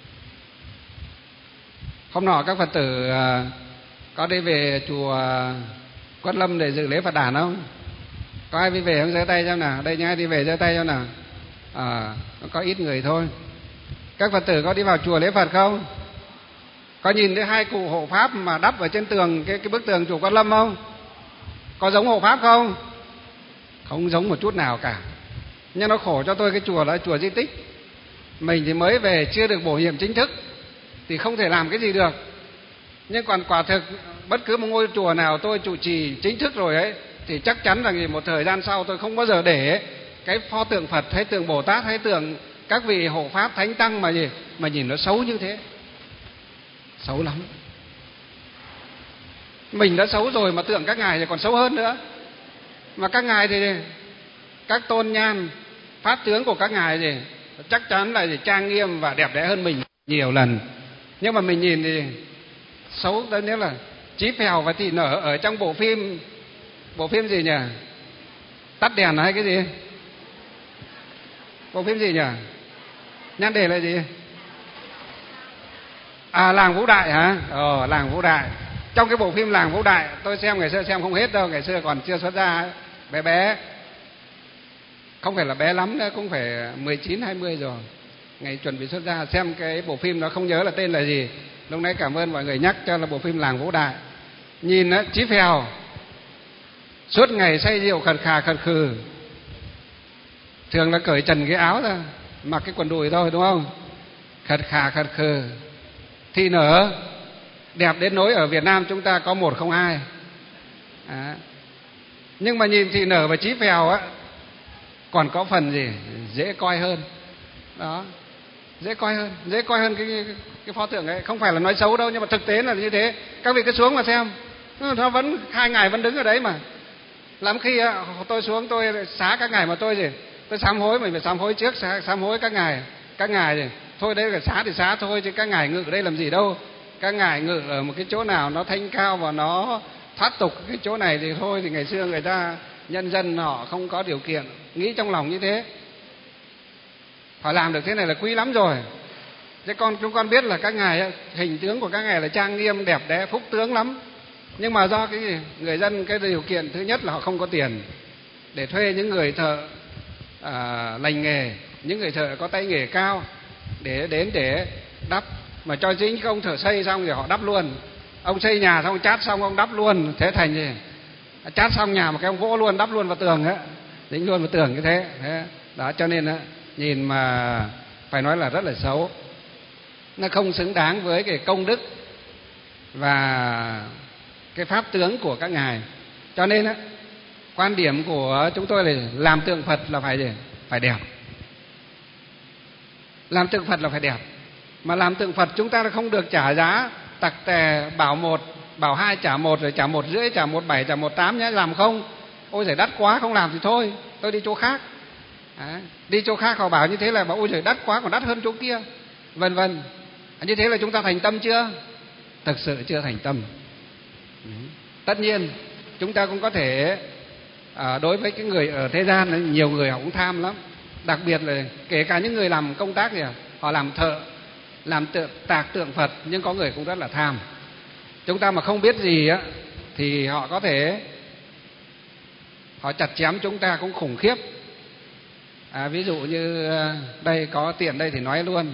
Hôm nọ các Phật tử có đi về chùa Quán Lâm để dự lễ Phật đản không? Có ai đi về không? Giơ tay xem nào. Đây nhá, đi về giơ tay xem nào. Có ít người thôi. Các Phật tử có đi vào chùa lễ Phật không? Có nhìn thấy hai cụ hộ pháp mà đắp ở trên tường cái bức tường chùa Quán Lâm không? Có giống hộ pháp không? Không giống một chút nào cả. Nhưng nó khổ cho tôi, cái chùa là chùa di tích, mình thì mới về chưa được bổ nhiệm chính thức thì không thể làm cái gì được. Nhưng còn quả thực bất cứ một ngôi chùa nào tôi trụ trì chính thức rồi ấy thì chắc chắn là một thời gian sau tôi không bao giờ để cái pho tượng Phật hay tượng Bồ Tát hay tượng các vị hộ pháp thánh tăng mà nhìn nó xấu như thế. Xấu lắm. Mình đã xấu rồi mà tượng các ngài thì còn xấu hơn nữa. Mà các ngài thì các tôn nhan pháp tướng của các ngài thì chắc chắn là trang nghiêm và đẹp đẽ hơn mình nhiều lần. Nhưng mà mình nhìn thì xấu. Đó nghĩa là Chí Phèo và Thị Nở ở trong bộ phim gì nhỉ? Tắt đèn hay cái gì? Bộ phim gì nhỉ? Nhan đề là gì? Làng Vũ Đại hả? Làng Vũ Đại. Trong cái bộ phim Làng Vũ Đại, tôi xem ngày xưa xem không hết đâu, ngày xưa còn chưa xuất ra ấy, bé bé. Không phải là bé lắm nữa, cũng phải 19 20 rồi. Ngày chuẩn bị xuất ra xem cái bộ phim đó, không nhớ là tên là gì. Lúc nãy cảm ơn mọi người nhắc cho là bộ phim Làng Vũ Đại. Nhìn á, Chí Phèo suốt ngày say rượu khật khà khật khừ, thường là cởi trần cái áo ra, mặc cái quần đùi thôi, đúng không? Khật khà khật khừ. Thị Nở đẹp đến nỗi ở Việt Nam chúng ta có một không hai. Nhưng mà nhìn Thị Nở và Chí Phèo á còn có phần gì dễ coi hơn. Đó, dễ coi hơn cái pho tượng ấy. Không phải là nói xấu đâu, nhưng mà thực tế là như thế. Các vị cứ xuống mà xem, nó vẫn hai ngài vẫn đứng ở đấy mà. Lắm khi tôi xuống tôi xá các ngài mà tôi sám hối, mình phải sám hối trước, sám hối các ngài gì thôi đấy, là xá thì xá thôi chứ các ngài ngự ở đây làm gì đâu. các ngài ngự ở một cái chỗ nào nó thanh cao và nó thoát tục cái chỗ này thì thôi, thì ngày xưa người ta nhân dân họ không có điều kiện, nghĩ trong lòng như thế. Họ làm được thế này là quý lắm rồi. Thế chúng con biết là các ngài, hình tướng của các ngài là trang nghiêm, đẹp đẽ, phúc tướng lắm. Nhưng mà do cái gì? Người dân cái điều kiện thứ nhất là họ không có tiền để thuê những người thợ lành nghề, những người thợ có tay nghề cao để đến để đắp. Mà cho chính cái ông thợ xây xong thì họ đắp luôn. Ông xây nhà xong chát xong ông đắp luôn, thế thành gì? Chát xong nhà mà cái ông gỗ luôn, đắp luôn vào tường á, dính luôn vào tường như thế. Đó, cho nên á, nhìn mà phải nói là rất là xấu. Nó không xứng đáng với cái công đức và cái pháp tướng của các ngài. Cho nên á, quan điểm của chúng tôi là làm tượng Phật là phải gì? Phải đẹp. Làm tượng Phật là phải đẹp. Mà làm tượng Phật chúng ta không được trả giá tặc tè, bảo 1, bảo 2 trả 1, rồi trả 1,5, trả 1,7, trả 1,8 nhé. Làm không? Ôi giời đắt quá, không làm thì thôi, tôi đi chỗ khác. Đi chỗ khác họ bảo như thế là bảo ôi giời đắt quá, còn đắt hơn chỗ kia, vân vân. Như thế là chúng ta thành tâm chưa? Thực sự chưa thành tâm. Tất nhiên chúng ta cũng có thể đối với cái người ở thế gian, nhiều người họ cũng tham lắm. Đặc biệt là kể cả những người làm công tác gì, họ làm thợ, làm tạc tượng Phật, nhưng có người cũng rất là tham. Chúng ta mà không biết gì á thì họ có thể họ chặt chém chúng ta cũng khủng khiếp. Ví dụ như đây có tiện đây thì nói luôn.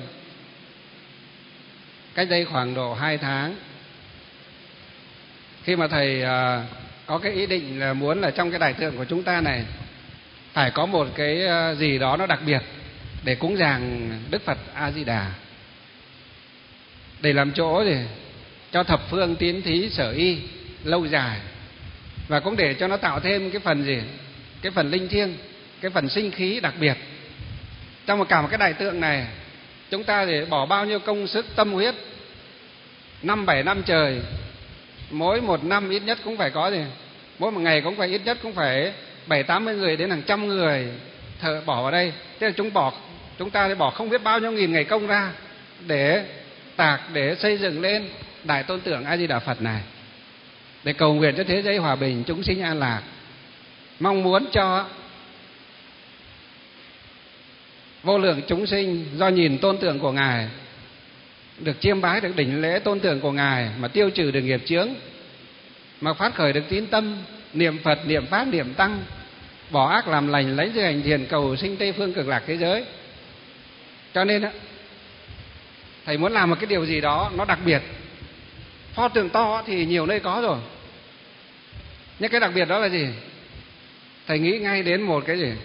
Cách đây khoảng độ 2 tháng, khi mà thầy có cái ý định là muốn là trong cái đại tượng của chúng ta này phải có một cái gì đó nó đặc biệt để cúng dường Đức Phật A Di Đà, để làm chỗ để cho thập phương tiến thí sở y lâu dài, và cũng để cho nó tạo thêm cái phần gì, cái phần linh thiêng, cái phần sinh khí đặc biệt. Trong cả một cái đại tượng này chúng ta để bỏ bao nhiêu công sức tâm huyết, 5-7 năm trời, mỗi một năm ít nhất cũng phải có gì, mỗi một ngày cũng phải ít nhất cũng phải 70-80 người đến hàng trăm người thợ bỏ vào đây. Thế là chúng ta bỏ không biết bao nhiêu nghìn ngày công ra để tạc, để xây dựng lên đại tôn tượng A Di Đà Phật này, để cầu nguyện cho thế giới hòa bình, chúng sinh an lạc, mong muốn cho vô lượng chúng sinh do nhìn tôn tượng của ngài được chiêm bái, được đỉnh lễ tôn tượng của ngài mà tiêu trừ được nghiệp chướng, mà phát khởi được tín tâm niệm Phật, niệm Pháp, niệm Tăng, bỏ ác làm lành, lấy giới hành thiền, cầu sinh Tây phương cực lạc thế giới. Cho nên á, thầy muốn làm một cái điều gì đó nó đặc biệt. Pho tượng to thì nhiều nơi có rồi, nhưng cái đặc biệt đó là gì? Thầy nghĩ ngay đến một cái gì?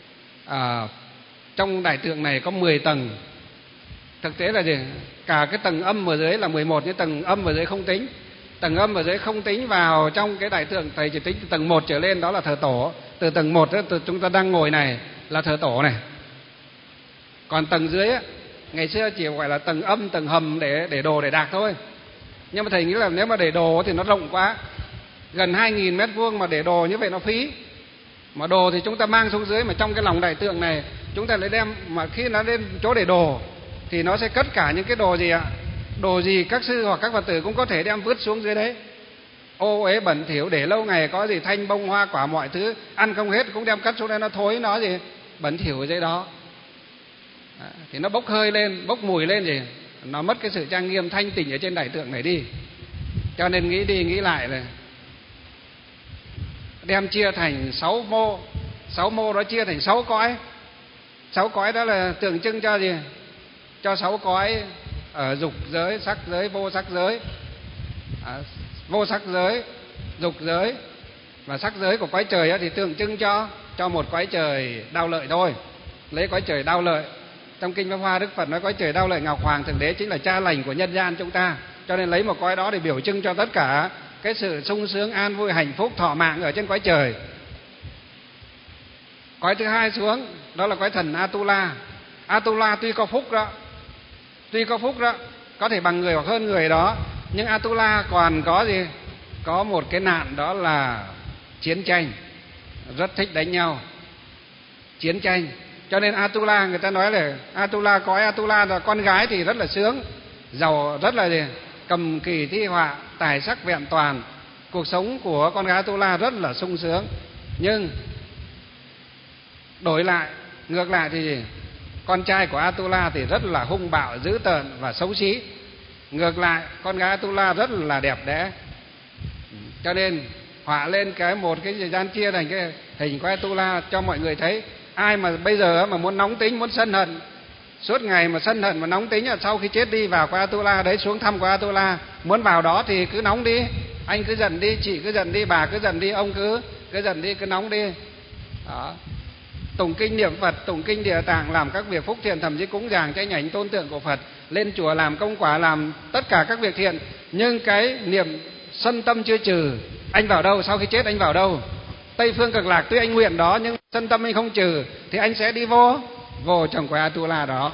Trong đại tượng này có 10 tầng. Thực tế là gì? Cả cái tầng âm ở dưới là 11, nhưng tầng âm ở dưới không tính. Tầng âm ở dưới không tính vào trong cái đại tượng. Thầy chỉ tính từ tầng 1 trở lên, đó là thờ tổ. Từ tầng 1 đó, từ chúng ta đang ngồi này là thờ tổ này. Còn tầng dưới á, ngày xưa chỉ gọi là tầng âm, tầng hầm để đồ, để đạc thôi. Nhưng mà thầy nghĩ là nếu mà để đồ thì nó rộng quá, gần 2.000 mét vuông mà để đồ như vậy nó phí. Mà đồ thì chúng ta mang xuống dưới, mà trong cái lòng đại tượng này chúng ta lại đem, mà khi nó lên chỗ để đồ thì nó sẽ cất cả những cái đồ gì ạ? Đồ gì các sư hoặc các Phật tử cũng có thể đem vứt xuống dưới đấy. Ô uế bẩn thỉu để lâu ngày, có gì thanh bông hoa quả mọi thứ ăn không hết cũng đem cất xuống đây, nó thối, nó gì bẩn thỉu ở dưới đó. Thì nó bốc hơi lên, bốc mùi lên gì, nó mất cái sự trang nghiêm thanh tịnh ở trên đại tượng này đi. Cho nên nghĩ đi nghĩ lại là đem chia thành 6 mô. 6 mô đó chia thành 6 cõi. 6 cõi đó là tượng trưng cho gì? Cho 6 cõi ở dục giới, sắc giới, vô sắc giới. Vô sắc giới, dục giới và sắc giới của cõi trời thì tượng trưng cho một cõi trời đau lợi thôi. Lấy cõi trời đau lợi. Trong kinh Pháp Hoa, Đức Phật nói cõi trời đau lợi Ngọc Hoàng Thượng Đế chính là cha lành của nhân gian chúng ta. Cho nên lấy một cõi đó để biểu trưng cho tất cả cái sự sung sướng, an vui, hạnh phúc, thọ mạng ở trên cõi trời. Cõi thứ hai xuống, đó là cõi thần Atula. Atula tuy có phúc đó, có thể bằng người hoặc hơn người đó, nhưng Atula còn có gì? Có một cái nạn, đó là chiến tranh, rất thích đánh nhau, chiến tranh. Cho nên Atula, người ta nói là Atula, cõi Atula là con gái thì rất là sướng, giàu, rất là gì? cầm kỳ thi họa, tài sắc vẹn toàn. Cuộc sống của con gái Atula rất là sung sướng. Nhưng đổi lại, ngược lại thì con trai của Atula thì rất là hung bạo, dữ tợn và xấu xí. Ngược lại, con gái Atula rất là đẹp đẽ. Cho nên họa lên một cái thời gian chia thành cái hình của Atula cho mọi người thấy. Ai mà bây giờ mà muốn nóng tính, muốn sân hận, suốt ngày mà sân hận mà nóng tính, sau khi chết đi vào qua Atula đấy, xuống thăm qua Atula, muốn vào đó thì cứ nóng đi. Anh cứ giận đi, chị cứ giận đi, bà cứ giận đi, ông cứ giận đi, cứ nóng đi. Đó. Tụng kinh niệm Phật, tụng kinh Địa Tạng, làm các việc phúc thiện, thậm chí cúng dường tranh ảnh tôn tượng của Phật, lên chùa làm công quả, làm tất cả các việc thiện. Nhưng cái niệm sân tâm chưa trừ, anh vào đâu? Sau khi chết anh vào đâu? Tây phương Cực Lạc. Tuy anh nguyện đó nhưng sân tâm anh không trừ thì anh sẽ đi vô trong quả Atula đó.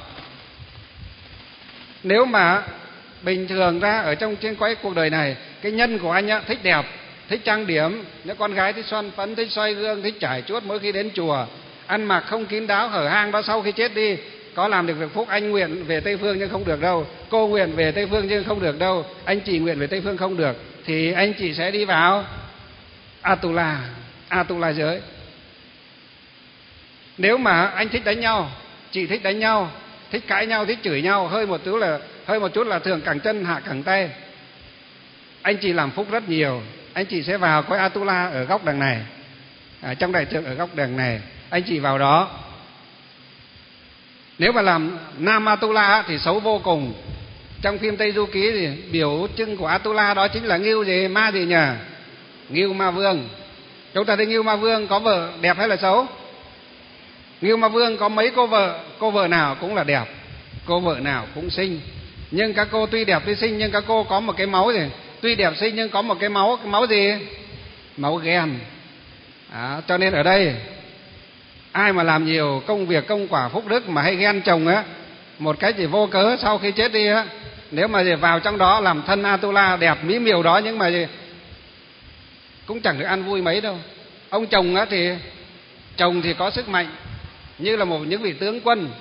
Nếu mà bình thường ra ở trên cuộc đời này, cái nhân của anh thích đẹp, thích trang điểm, những con gái thích xoăn phấn, thích soi gương, thích trải chuốt mỗi khi đến chùa, ăn mặc không kín đáo hở hang đó, sau khi chết đi có làm được việc phúc. Anh nguyện về Tây phương nhưng không được đâu, cô nguyện về Tây phương nhưng không được đâu, anh chị nguyện về Tây phương không được, thì anh chị sẽ đi vào Atula giới. Nếu mà anh thích đánh nhau, chị thích đánh nhau, thích cãi nhau, thích chửi nhau, hơi một chút là thường cẳng chân hạ cẳng tay, anh chị làm phúc rất nhiều. Anh chị sẽ vào cõi Atula ở góc đằng này, trong đại trượng ở góc đằng này, anh chị vào đó. Nếu mà làm nam Atula thì xấu vô cùng. Trong phim Tây Du Ký thì biểu trưng của Atula đó chính là Ngưu gì, ma gì nhỉ? Ngưu Ma Vương. Chúng ta thấy Ngưu Ma Vương có vợ đẹp hay là xấu? Ngưu Ma Vương có mấy cô vợ nào cũng là đẹp, cô vợ nào cũng xinh. Nhưng các cô tuy đẹp tuy xinh nhưng các cô có một cái máu gì? Tuy đẹp xinh nhưng có một cái máu gì? Máu ghen. Cho nên ở đây ai mà làm nhiều công việc công quả phúc đức mà hay ghen chồng á, một cái gì vô cớ, sau khi chết đi á, nếu mà vào trong đó làm thân Atula đẹp mỹ miều đó, nhưng mà cũng chẳng được ăn vui mấy đâu. Ông chồng á thì chồng thì có sức mạnh như là những vị tướng quân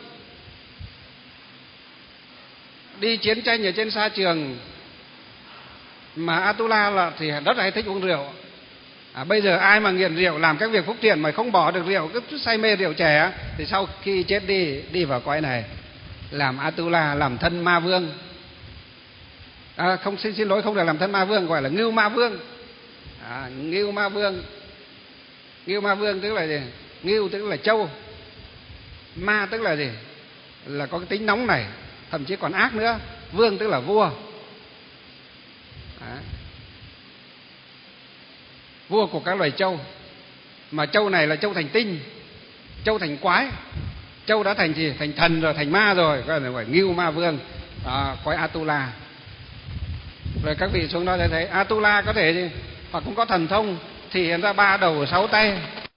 đi chiến tranh ở trên sa trường, mà Atula thì rất là hay thích uống rượu. Bây giờ ai mà nghiện rượu làm các việc phúc thiện mà không bỏ được rượu, cứ say mê rượu chè thì sau khi chết đi vào cõi này làm Atula, làm thân ma vương. Xin lỗi, không được làm thân ma vương, gọi là Ngưu Ma Vương. Ngưu Ma Vương. Ngưu Ma Vương tức là gì? Ngưu tức là trâu, ma tức là gì? Là có cái tính nóng này, thậm chí còn ác nữa. Vương tức là vua. Vua của các loài trâu. Mà trâu này là trâu thành tinh, trâu thành quái, trâu đã thành gì? Thành thần rồi, thành ma rồi, gọi là Ngưu Ma Vương, cõi Atula. Rồi các vị xuống đó sẽ thấy Atula có thể gì? Hoặc cũng có thần thông thì hiện ra 3 đầu 6 tay.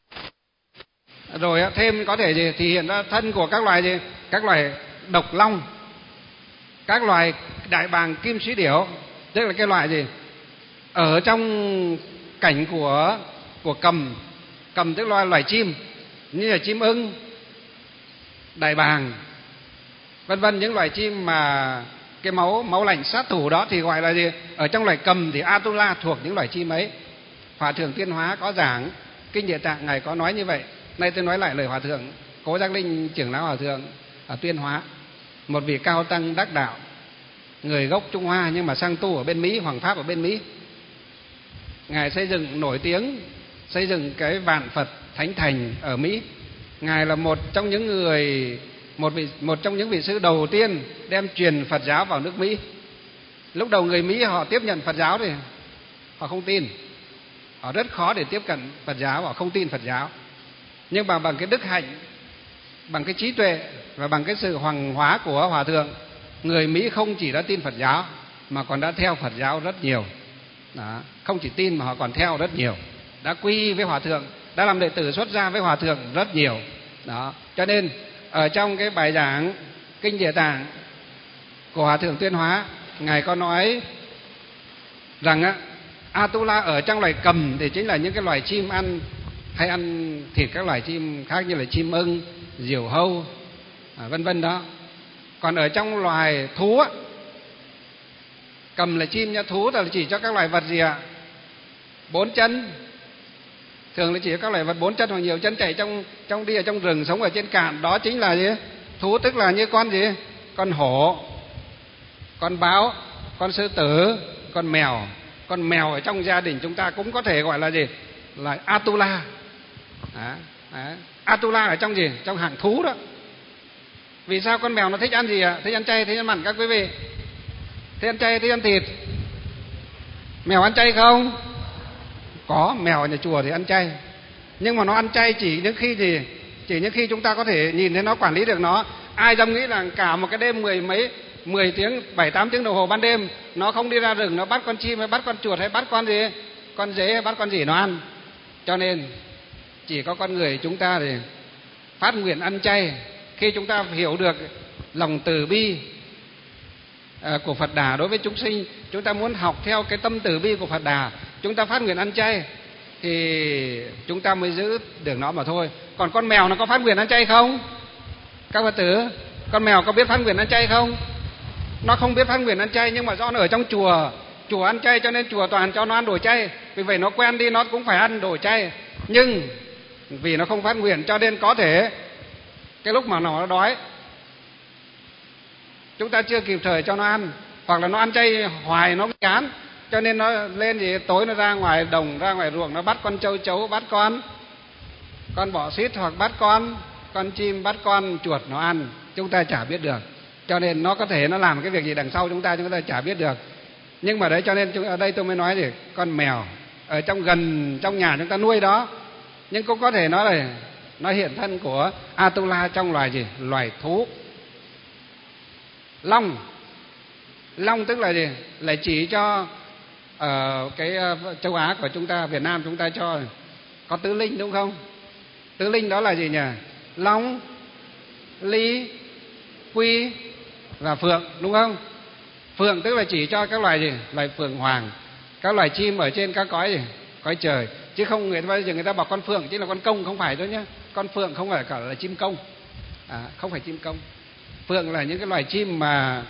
Rồi thêm có thể gì? Thì hiện ra thân của các loài gì? Các loài độc long, các loài đại bàng kim sĩ điểu, tức là cái loại gì? Ở trong cảnh của cầm tức là loài chim, như là chim ưng, đại bàng, vân vân, những loài chim mà cái máu lạnh sát thủ đó thì gọi là gì? Ở trong loài cầm thì Atula thuộc những loài chim ấy. Hòa thượng Tuyên Hóa có giảng kinh Địa Tạng, ngài có nói như vậy. Nay tôi nói lại lời Hòa thượng Cố Giác Linh, trưởng lão Hòa thượng ở Tuyên Hóa, một vị cao tăng đắc đạo, người gốc Trung Hoa nhưng mà sang tu ở bên Mỹ, Hoàng Pháp ở bên Mỹ. Ngài xây dựng nổi tiếng, xây dựng cái vạn Phật Thánh Thành ở Mỹ. Ngài là một trong những vị sư đầu tiên đem truyền Phật giáo vào nước Mỹ. Lúc đầu người Mỹ họ tiếp nhận Phật giáo thì họ không tin, họ rất khó để tiếp cận Phật giáo, họ không tin Phật giáo. Nhưng mà bằng cái đức hạnh, bằng cái trí tuệ và bằng cái sự hoàng hóa của Hòa thượng, người Mỹ không chỉ đã tin Phật giáo mà còn đã theo Phật giáo rất nhiều. Đó. Không chỉ tin mà họ còn theo rất nhiều, đã quy với Hòa thượng, đã làm đệ tử xuất gia với Hòa thượng rất nhiều. Đó. Cho nên ở trong cái bài giảng kinh Địa Tạng của Hòa thượng Tuyên Hóa, ngài có nói rằng Atula ở trong loài cầm thì chính là những cái loài chim hay ăn thịt các loài chim khác như là chim ưng, diều hâu, vân vân đó. Còn ở trong loài thú Cầm là chim nha, thú là chỉ cho các loài vật gì ạ? 4 chân. Thường là chỉ cho các loài vật 4 chân hoặc nhiều chân chạy đi ở trong rừng, sống ở trên cạn. Đó chính là gì? Thú, tức là như con gì? Con hổ, con báo, con sư tử, con mèo. Con mèo ở trong gia đình chúng ta cũng có thể gọi là gì? Là Atula. Atula ở trong gì? Trong hạng thú đó. Vì sao con mèo nó thích ăn gì ạ? Thích ăn chay, thích ăn mặn các quý vị? Thích ăn chay, thích ăn thịt. Mèo ăn chay không? Có, mèo ở nhà chùa thì ăn chay. Nhưng mà nó ăn chay chỉ những khi gì? Chỉ những khi chúng ta có thể nhìn thấy nó, quản lý được nó. Ai dám nghĩ là cả một cái đêm 10 tiếng, 7-8 tiếng đồng hồ ban đêm nó không đi ra rừng, nó bắt con chim hay bắt con chuột hay bắt con gì? Con dế hay bắt con gì nó ăn. Cho nên chỉ có con người chúng ta thì phát nguyện ăn chay. Khi chúng ta hiểu được lòng từ bi của Phật Đà đối với chúng sinh, chúng ta muốn học theo cái tâm từ bi của Phật Đà, chúng ta phát nguyện ăn chay thì chúng ta mới giữ được nó mà thôi. Còn con mèo nó có phát nguyện ăn chay không? Các Phật tử, con mèo có biết phát nguyện ăn chay không? Nó không biết phát nguyện ăn chay, nhưng mà do nó ở trong chùa ăn chay cho nên chùa toàn cho nó ăn đồ chay. Vì vậy nó quen đi, nó cũng phải ăn đồ chay. Nhưng vì nó không phát nguyện cho nên có thể cái lúc mà nó đói, chúng ta chưa kịp thời cho nó ăn, hoặc là nó ăn chay hoài nó chán, cho nên nó lên gì tối nó ra ngoài đồng, ra ngoài ruộng, nó bắt con trâu chấu, bắt con bọ xít, hoặc bắt con chim, bắt con chuột nó ăn. Chúng ta chả biết được. Cho nên nó có thể nó làm cái việc gì đằng sau chúng ta chả biết được. Nhưng mà đấy, cho nên ở đây tôi mới nói gì, con mèo ở trong nhà chúng ta nuôi đó, nhưng cũng có thể nói là nó hiện thân của Atula trong loài gì? Loài thú. Long tức là gì? Là chỉ cho ở cái châu Á của chúng ta, Việt Nam chúng ta cho có tứ linh, đúng không? Tứ linh đó là gì nhỉ? Long, Ly, Quy và Phượng, đúng không? Phượng tức là chỉ cho các loài gì? Loài phượng hoàng, các loài chim ở trên các cõi gì? Cõi trời. Chứ không bây giờ người ta bảo con phượng chỉ là con công, không phải đâu nhé. Con phượng không phải cả là chim công, không phải chim công. Phượng là những cái loài chim mà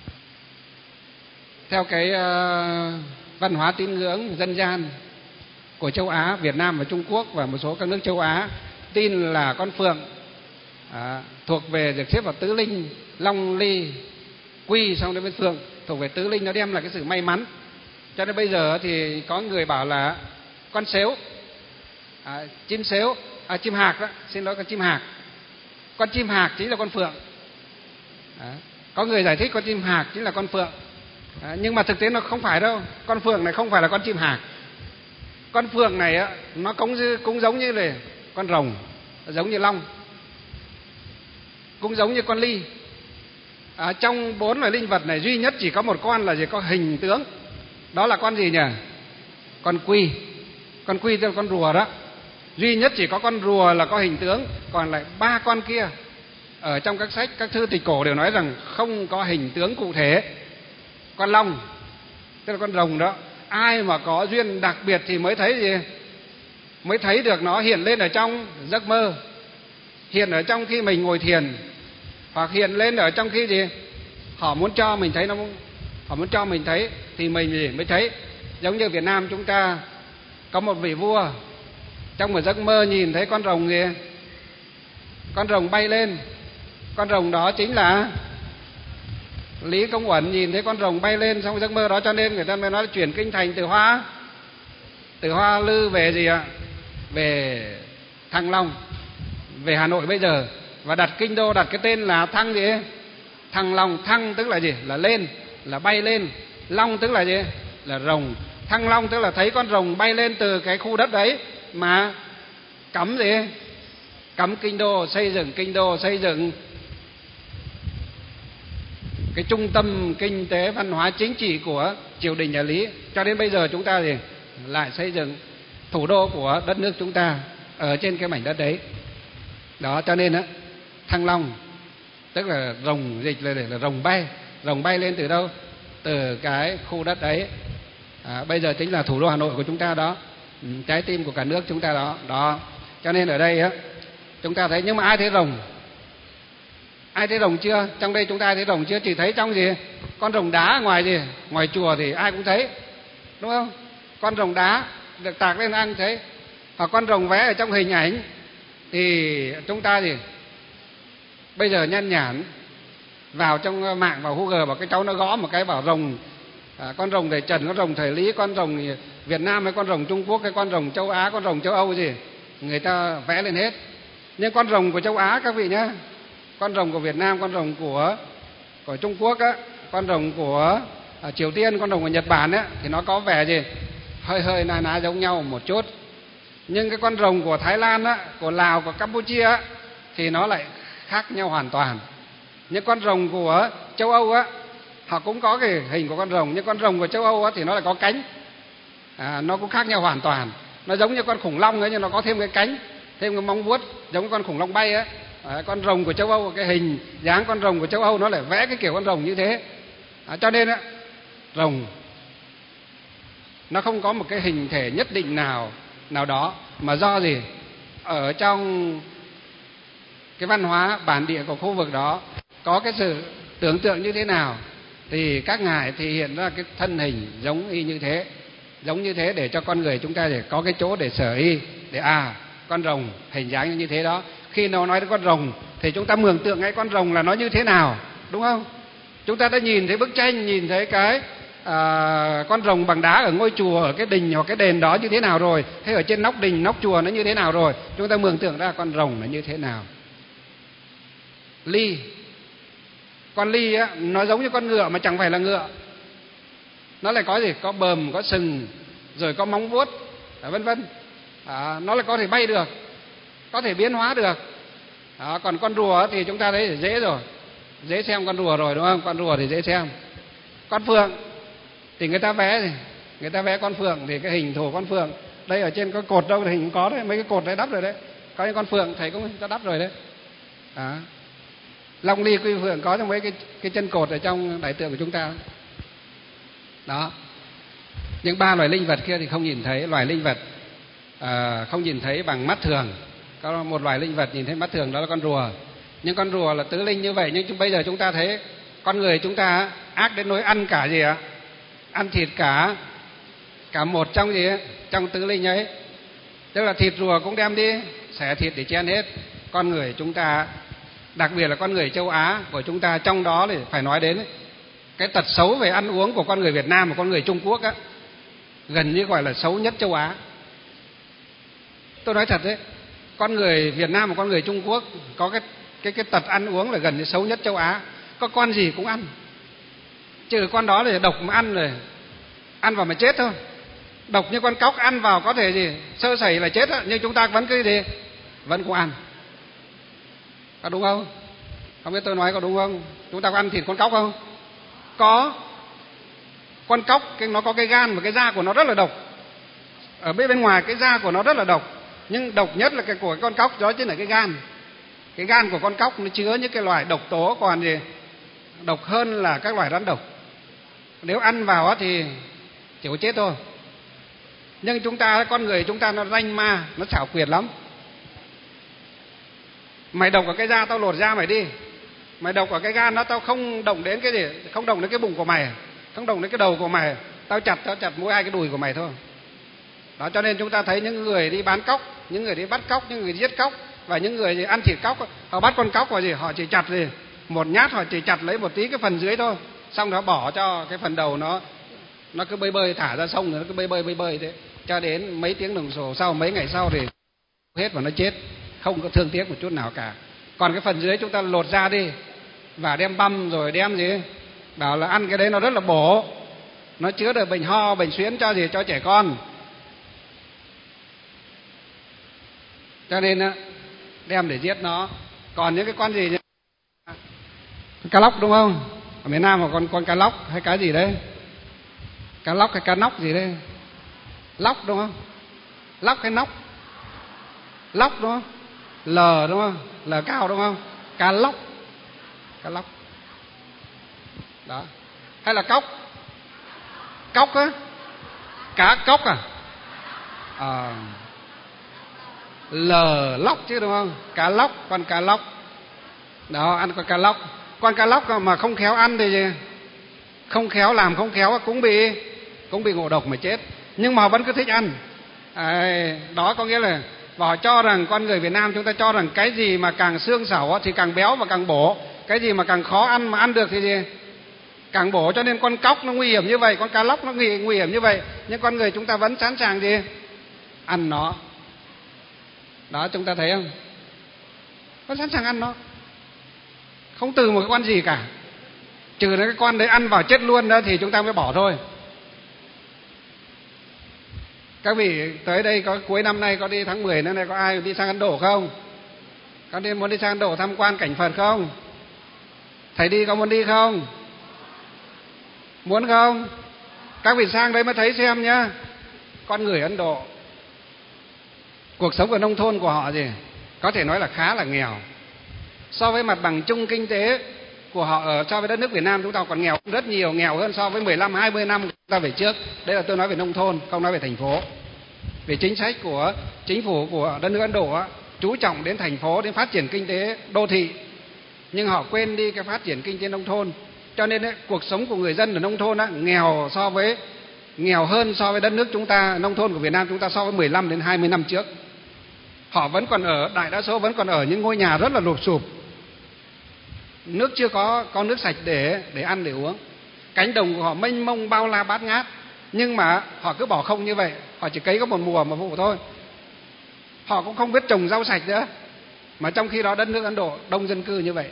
theo cái văn hóa tín ngưỡng dân gian của châu Á, Việt Nam và Trung Quốc và một số các nước châu Á tin là con phượng thuộc về, được xếp vào tứ linh, Long, Ly, Quy, xong đến bên phượng thuộc về tứ linh, nó đem lại cái sự may mắn. Cho nên bây giờ thì có người bảo là con sếu, chim sếu, chim hạc đó, xin lỗi, con chim hạc. Con chim hạc chính là con phượng. Có người giải thích con chim hạc chính là con phượng. Nhưng mà thực tế nó không phải đâu. Con phượng này không phải là con chim hạc. Con phượng này á, nó cũng giống như là con rồng, giống như long, cũng giống như con ly. Trong 4 loài linh vật này duy nhất chỉ có một con là gì có hình tướng. Đó là con gì nhỉ? Con quy. Con quy tức là con rùa đó. Duy nhất chỉ có con rùa là có hình tướng, còn lại 3 con kia ở trong các sách, các thư tịch cổ đều nói rằng không có hình tướng cụ thể. Con long tức là con rồng đó, ai mà có duyên đặc biệt thì mới thấy gì? Mới thấy được nó hiện lên ở trong giấc mơ, hiện ở trong khi mình ngồi thiền, hoặc hiện lên ở trong khi gì họ muốn cho mình thấy, họ muốn cho mình thấy thì mình gì mới thấy. Giống như Việt Nam chúng ta có một vị vua trong một giấc mơ nhìn thấy con rồng gì, con rồng bay lên. Con rồng đó chính là Lý Công Uẩn, nhìn thấy con rồng bay lên trong giấc mơ đó, cho nên người ta mới nói chuyển kinh thành từ Hoa Lư về gì ạ? Về Thăng Long, về Hà Nội bây giờ, và đặt kinh đô, đặt cái tên là Thăng gì? Thăng Long. Thăng tức là gì? Là lên, là bay lên. Long tức là gì? Là rồng. Thăng Long tức là thấy con rồng bay lên từ cái khu đất đấy mà cắm gì? Cắm kinh đô, xây dựng kinh đô, xây dựng cái trung tâm kinh tế văn hóa chính trị của triều đình nhà Lý. Cho đến bây giờ chúng ta thì lại xây dựng thủ đô của đất nước chúng ta ở trên cái mảnh đất đấy. Đó, cho nên á, Thăng Long tức là rồng, dịch là rồng bay lên từ đâu? Từ cái khu đất đấy. Bây giờ chính là thủ đô Hà Nội của chúng ta đó, trái tim của cả nước chúng ta đó. Đó, cho nên ở đây á, chúng ta thấy, nhưng mà ai thấy rồng? Ai thấy rồng chưa? Trong đây chúng ta thấy rồng chưa? Chỉ thấy trong gì? con rồng đá ngoài gì, ngoài chùa thì ai cũng thấy, đúng không? Con rồng đá được tạc lên ai cũng thấy. Hoặc con rồng vẽ ở trong hình ảnh thì chúng ta gì bây giờ nhan nhản vào trong mạng, vào Google, bảo cái cháu nó gõ một cái bảo rồng, con rồng thời Trần, con rồng thời Lý, con rồng Việt Nam hay con rồng Trung Quốc hay con rồng châu Á, con rồng châu Âu gì, người ta vẽ lên hết. Nhưng con rồng của châu Á các vị nhá, con rồng của Việt Nam, con rồng của Trung Quốc á, con rồng của Triều Tiên, con rồng của Nhật Bản á, thì nó có vẻ gì hơi na ná giống nhau một chút. Nhưng cái con rồng của Thái Lan á, của Lào, của Campuchia á, thì nó lại khác nhau hoàn toàn. Nhưng con rồng của châu Âu á, họ cũng có cái hình của con rồng, nhưng con rồng của châu Âu á thì nó lại có cánh, nó cũng khác nhau hoàn toàn. Nó giống như con khủng long ấy, nhưng nó có thêm cái cánh, thêm cái móng vuốt giống con khủng long bay á. Con rồng của châu Âu, cái hình dáng con rồng của châu Âu nó lại vẽ cái kiểu con rồng như thế. Cho nên á, rồng nó không có một cái hình thể nhất định nào đó, mà do gì ở trong cái văn hóa bản địa của khu vực đó có cái sự tưởng tượng như thế nào thì các ngài thể hiện ra cái thân hình giống y như thế, giống như thế để cho con người chúng ta để có cái chỗ để sở y, để con rồng hình dáng như thế đó. Khi nó nói đến con rồng thì chúng ta mường tượng ngay con rồng là nó như thế nào, đúng không? Chúng ta đã nhìn thấy bức tranh, nhìn thấy cái con rồng bằng đá ở ngôi chùa, ở cái đình hoặc cái đền đó như thế nào rồi, hay ở trên nóc đình, nóc chùa nó như thế nào rồi, chúng ta mường tượng ra con rồng là như thế nào. Ly, con ly á, nó giống như con ngựa mà chẳng phải là ngựa. Nó lại có gì? Có bờm, có sừng, rồi có móng vuốt, vân vân. Nó lại có thể bay được, có thể biến hóa được. Còn con rùa thì chúng ta thấy dễ rồi, dễ xem con rùa rồi, đúng không? Con rùa thì dễ xem. Con phượng thì người ta vẽ con phượng thì cái hình thù con phượng đây ở trên cái cột đâu thì hình có đấy, mấy cái cột đấy đắp rồi đấy. Có những con phượng thầy cũng đã đắp rồi đấy. Long ly quy phượng có trong mấy cái chân cột ở trong đại tượng của chúng ta đó. Nhưng 3 loài linh vật kia thì không nhìn thấy. Loài linh vật không nhìn thấy bằng mắt thường. Có một loài linh vật nhìn thấy mắt thường, đó là con rùa. Nhưng con rùa là tứ linh như vậy, nhưng bây giờ chúng ta thấy con người chúng ta ác đến nỗi ăn cả gì ạ? Ăn thịt cả một trong gì ấy, trong tứ linh ấy. Tức là thịt rùa cũng đem đi xẻ thịt để chen hết. Con người chúng ta, đặc biệt là con người châu Á của chúng ta, trong đó thì phải nói đến cái tật xấu về ăn uống của con người Việt Nam và con người Trung Quốc á, gần như gọi là xấu nhất châu Á. Tôi nói thật đấy, con người Việt Nam và con người Trung Quốc có cái tật ăn uống là gần như xấu nhất châu Á. Có con gì cũng ăn, trừ con đó là độc mà ăn rồi, ăn vào mà chết thôi. Độc như con cóc ăn vào có thể gì sơ sẩy là chết á, nhưng chúng ta vẫn cứ gì vẫn cũng ăn. Có đúng không? Không biết tôi nói có đúng không? Chúng ta có ăn thịt con cóc không? Có. Con cóc nó có cái gan và cái da của nó rất là độc. Ở bên ngoài cái da của nó rất là độc, nhưng độc nhất là cái của con cóc đó chính là cái gan. Cái gan của con cóc nó chứa những cái loại độc tố còn gì độc hơn là các loài rắn độc. Nếu ăn vào thì chỉ có chết thôi. Nhưng chúng ta, con người chúng ta nó ranh ma, nó xảo quyệt lắm. Mày độc ở cái da tao lột da mày đi. Mày độc ở cái gan nó, tao không động đến cái gì, không động đến cái bụng của mày, không động đến cái đầu của mày, tao chặt mỗi 2 cái đùi của mày thôi. Đó, cho nên chúng ta thấy những người đi bán cóc, những người đi bắt cóc, những người đi giết cóc và những người ăn thịt cóc, họ bắt con cóc vào gì, họ chỉ chặt gì một nhát, họ chỉ chặt lấy một tí cái phần dưới thôi, xong đó bỏ cho cái phần đầu nó cứ bơi thả ra sông, nó cứ bơi thế cho đến mấy tiếng đồng hồ sau, mấy ngày sau thì hết và nó chết, không có thương tiếc một chút nào cả. Còn cái phần dưới chúng ta lột ra đi và đem băm rồi đem gì bảo là ăn cái đấy nó rất là bổ, nó chữa được bệnh ho, bệnh suyễn cho trẻ con. Cho nên đem để giết nó. Còn những cái con gì nhỉ? Cá lóc đúng không? Ở miền Nam mà con cá lóc hay cá gì đấy? Cá lóc hay cá nóc gì đấy? Lóc đúng không? Lóc hay nóc? Lóc đúng không? L đúng không? L cao đúng không? Cá lóc. Cá lóc. Đó. Hay là cóc? Cóc á? Cá cóc à? L lóc chứ đúng không? Cá lóc, con cá lóc. Đó, ăn con cá lóc. Con cá lóc mà không khéo ăn thì gì? không khéo, làm không khéo cũng bị ngộ độc mà chết, nhưng mà họ vẫn cứ thích ăn. Đó có nghĩa là họ cho rằng con người Việt Nam chúng ta cho rằng cái gì mà càng xương xẩu thì càng béo và càng bổ, cái gì mà càng khó ăn mà ăn được thì gì càng bổ. Cho nên con cóc nó nguy hiểm như vậy, con cá lóc nó nguy hiểm như vậy, nhưng con người chúng ta vẫn sẵn sàng gì ăn nó. Đó, chúng ta thấy không? Vẫn sẵn sàng ăn nó, không từ một cái con gì cả, trừ cái con đấy ăn vào chết luôn đó thì chúng ta mới bỏ thôi. Các vị tới đây có cuối năm nay có đi tháng 10 nữa này, có ai đi sang Ấn Độ không? Có muốn đi sang Ấn Độ tham quan cảnh Phật không? Thầy đi có muốn đi không? Muốn không? Các vị sang đấy mới thấy xem nhá. Con người Ấn Độ, cuộc sống ở nông thôn của họ gì có thể nói là khá là nghèo. So với mặt bằng chung kinh tế của họ so với đất nước Việt Nam chúng ta còn nghèo rất nhiều, nghèo hơn so với 15-20 năm chúng ta về trước. Đây là tôi nói về nông thôn, không nói về thành phố. Về chính sách của chính phủ của đất nước Ấn Độ chú trọng đến thành phố, đến phát triển kinh tế đô thị, nhưng họ quên đi cái phát triển kinh tế nông thôn. Cho nên cuộc sống của người dân ở nông thôn nghèo hơn so với đất nước chúng ta, nông thôn của Việt Nam chúng ta so với 15-20 năm trước. Họ vẫn còn ở, đại đa số vẫn còn ở những ngôi nhà rất là lụp xụp, nước chưa có nước sạch để ăn để uống. Cánh đồng của họ mênh mông bao la bát ngát, nhưng mà họ cứ bỏ không như vậy. Họ chỉ cấy có một mùa mà vụ thôi, họ cũng không biết trồng rau sạch nữa. Mà trong khi đó đất nước Ấn Độ đông dân cư như vậy,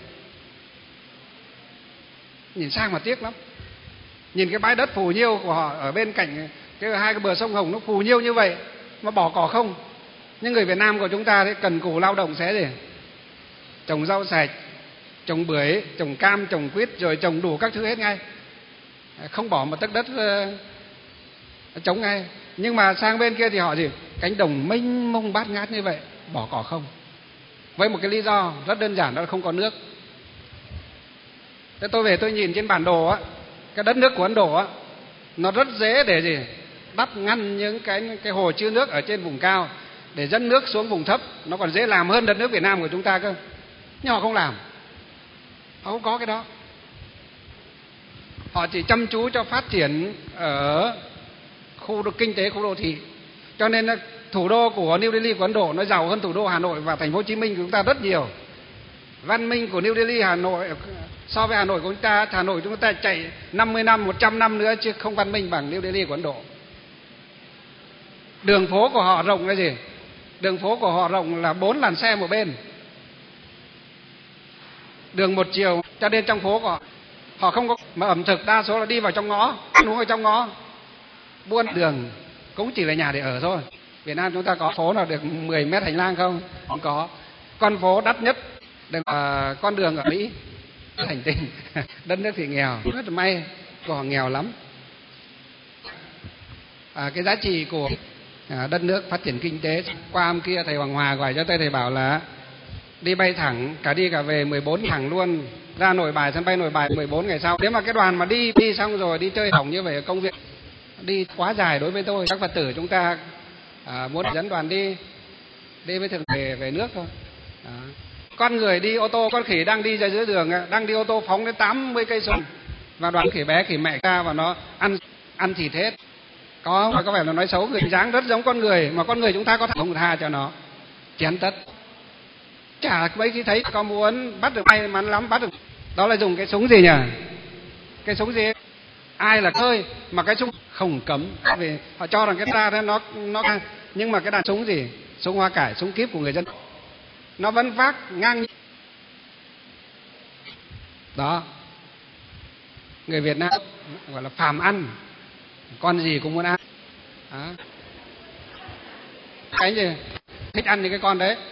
nhìn sang mà tiếc lắm. Nhìn cái bãi đất phù nhiêu của họ ở bên cạnh hai cái bờ sông Hồng, nó phù nhiêu như vậy mà bỏ cỏ không. Nhưng người Việt Nam của chúng ta đấy cần cù lao động sẽ gì trồng rau sạch, trồng bưởi, trồng cam, trồng quýt, rồi trồng đủ các thứ hết ngay, không bỏ một tấc đất trống ngay. Nhưng mà sang bên kia thì họ gì cánh đồng mênh mông bát ngát như vậy, bỏ cỏ không, với một cái lý do rất đơn giản, đó là không có nước. Thế tôi về tôi nhìn trên bản đồ cái đất nước của Ấn Độ nó rất dễ để gì đắp ngăn những cái hồ chứa nước ở trên vùng cao để dẫn nước xuống vùng thấp, nó còn dễ làm hơn đất nước Việt Nam của chúng ta cơ. Nhưng họ không làm, họ không có cái đó. Họ chỉ chăm chú cho phát triển ở khu kinh tế, khu đô thị. Cho nên thủ đô của New Delhi của Ấn Độ nó giàu hơn thủ đô Hà Nội và thành phố Hồ Chí Minh của chúng ta rất nhiều. Văn minh của New Delhi, Hà Nội so với Hà Nội của chúng ta, Hà Nội chúng ta chạy 50 năm, 100 năm nữa chứ không văn minh bằng New Delhi của Ấn Độ. Đường phố của họ rộng cái gì? Đường phố của họ rộng là 4 làn xe một bên, đường một chiều. Cho nên trong phố của họ không có, mà ẩm thực đa số là đi vào trong ngõ, ăn uống ở trong ngõ, buôn đường cũng chỉ là nhà để ở thôi. Việt Nam chúng ta có phố nào được 10 mét hành lang không? Không có. Con phố đắt nhất là con đường ở Mỹ, hành tinh. Đất nước thì nghèo, rất là may, của họ nghèo lắm. Cái giá trị của đất nước phát triển kinh tế. Qua hôm kia thầy Hoàng Hòa gọi cho tôi, thầy bảo là đi bay thẳng cả đi cả về 14 thẳng luôn, ra Nội Bài, sân bay Nội Bài 14 ngày sau. Nếu mà cái đoàn mà đi xong rồi đi chơi hỏng như vậy, công việc đi quá dài đối với tôi. Các Phật tử chúng ta muốn dẫn đoàn đi với thường về nước thôi. Con người đi ô tô, con khỉ đang đi ra dưới đường, đang đi ô tô phóng đến 80 cây số, và đoàn khỉ bé khỉ mẹ ra và nó ăn thịt hết. Có vẻ là nói xấu, người dáng rất giống con người, mà con người chúng ta có không tha cho nó, chén tất. Chả mấy khi thấy có muốn bắt được, may mắn lắm bắt được. Đó là dùng cái súng gì nhỉ? Cái súng gì? Ai là khơi mà cái súng không cấm, vì họ cho rằng cái ta đó nó nhưng mà cái đạn súng gì? Súng hoa cải, súng kíp của người dân, nó vẫn vác ngang. Đó, người Việt Nam gọi là phàm ăn, con gì cũng muốn ăn. Đó. Cái gì thích ăn những cái con đấy.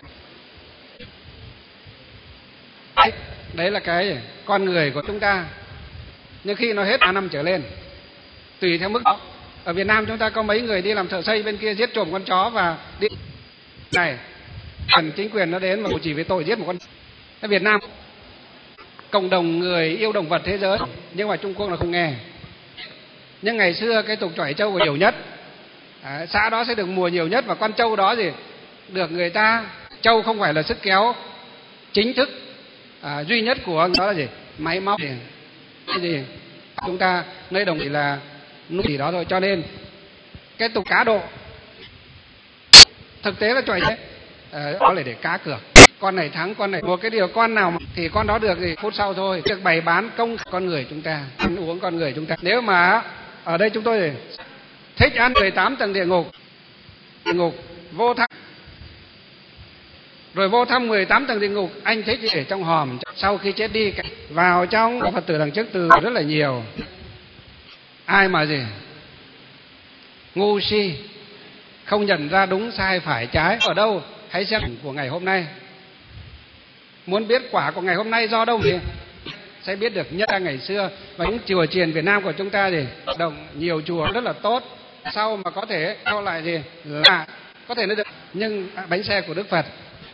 Đấy là cái con người của chúng ta. Nhưng khi nó hết 3 năm trở lên, tùy theo mức. Ở Việt Nam chúng ta có mấy người đi làm thợ xây bên kia giết trộm con chó và đi này, cần chính quyền nó đến mà chỉ với tội giết một con. Ở Việt Nam cộng đồng người yêu động vật thế giới, nhưng mà Trung Quốc là không nghe. Nhưng ngày xưa cái tục chọi trâu nhiều nhất, xã đó sẽ được mùa nhiều nhất, và con trâu đó gì được người ta, trâu không phải là sức kéo chính thức duy nhất của đó là gì, máy móc gì, cái gì chúng ta nơi đồng chỉ là nuôi đó thôi, cho nên cái tục cá độ thực tế là chọi thế, đó là để cá cược, con này thắng con này, một cái điều con nào thì con đó được thì phút sau thôi, được bày bán công con người chúng ta, ăn uống con người chúng ta. Nếu mà ở đây chúng tôi thì thích ăn 18 tầng địa ngục, vô thăm, rồi vô thăm 18 tầng địa ngục, anh thích để trong hòm, sau khi chết đi vào trong Phật tử đằng trước từ rất là nhiều. Ai mà gì ngu si không nhận ra đúng sai phải trái ở đâu, hãy xem của ngày hôm nay. Muốn biết quả của ngày hôm nay do đâu thì sẽ biết được. Nhất là ngày xưa và những chùa chiền Việt Nam của chúng ta thì đồng nhiều chùa rất là tốt, sau mà có thể sau lại gì là có thể nó được, nhưng bánh xe của Đức Phật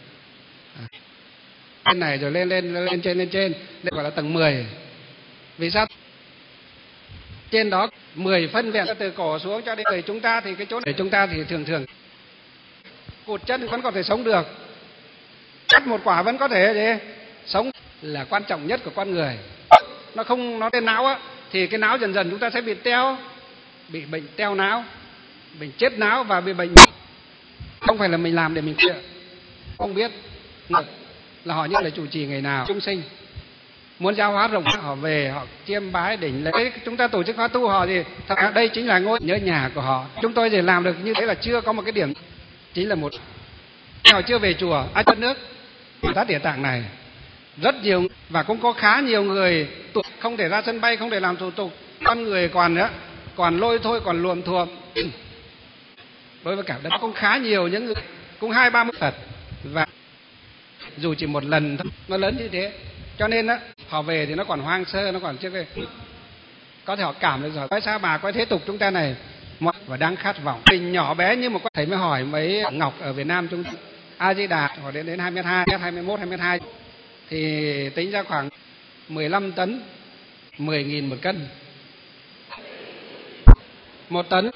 bên này rồi lên trên đây gọi là tầng 10. Vì sao? Trên đó 10 phân vẹn từ cổ xuống cho đến người chúng ta, thì cái chỗ này chúng ta thì thường cụt chân vẫn có thể sống được, cắt một quả vẫn có thể để sống, là quan trọng nhất của con người. Nó không, nó đến não á, thì cái não dần dần chúng ta sẽ bị teo, bị bệnh teo não, bệnh chết não và bị bệnh. Không phải là mình làm để mình không biết là họ như là chủ trì ngày nào chúng sinh muốn giáo hóa rộng, họ về họ chiêm bái đỉnh lễ, chúng ta tổ chức khóa tu họ thì thật ra đây chính là ngôi nhớ nhà của họ. Chúng tôi thì làm được như thế là chưa có một cái điểm, chính là một họ chưa về chùa đất nước Tát Địa Tạng này rất nhiều, và cũng có khá nhiều người không thể ra sân bay, không thể làm thủ tục, con người còn lôi thôi, còn luồm thuộm. Đối với cả đất cũng khá nhiều những người cũng 2-30 Phật, và dù chỉ một lần thôi nó lớn như thế, cho nên á họ về thì nó còn hoang sơ, nó còn chưa về. Có thể họ cảm được rồi, tại sao bà có thế tục chúng ta này và đang khát vọng. Mình nhỏ bé như một thầy mới hỏi mấy ngọc ở Việt Nam chúng A Di Đà họ đến 22, 21, 22 thì tính ra khoảng 15 tấn, 10.000 một cân, 1 tấn.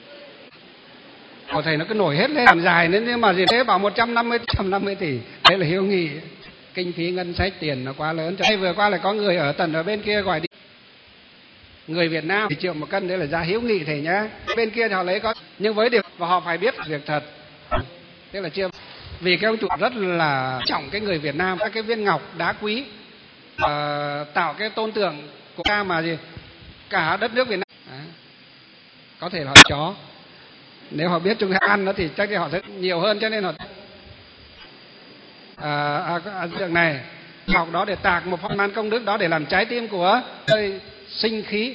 Thầy nó cứ nổi hết lên làm dài nên, nhưng mà gì thế bảo 150 tỷ, thế là hiếu nghị, kinh phí ngân sách tiền nó quá lớn. Đây vừa qua là có người ở tận ở bên kia gọi đi, người Việt Nam 1 triệu một cân, đấy là giá hiếu nghị thầy nhá. Bên kia thì họ lấy có, nhưng với điều và họ phải biết việc thật, thế là chưa. Vì cái ông chủ rất là trọng cái người Việt Nam, các cái viên ngọc đá quý, tạo cái tôn tượng của ta mà gì cả đất nước Việt Nam. Có thể là họ chó, nếu họ biết chúng ta ăn nó thì chắc thì họ sẽ nhiều hơn, cho nên họ tượng này học đó để tạc một phong man công đức đó để làm trái tim của sinh khí.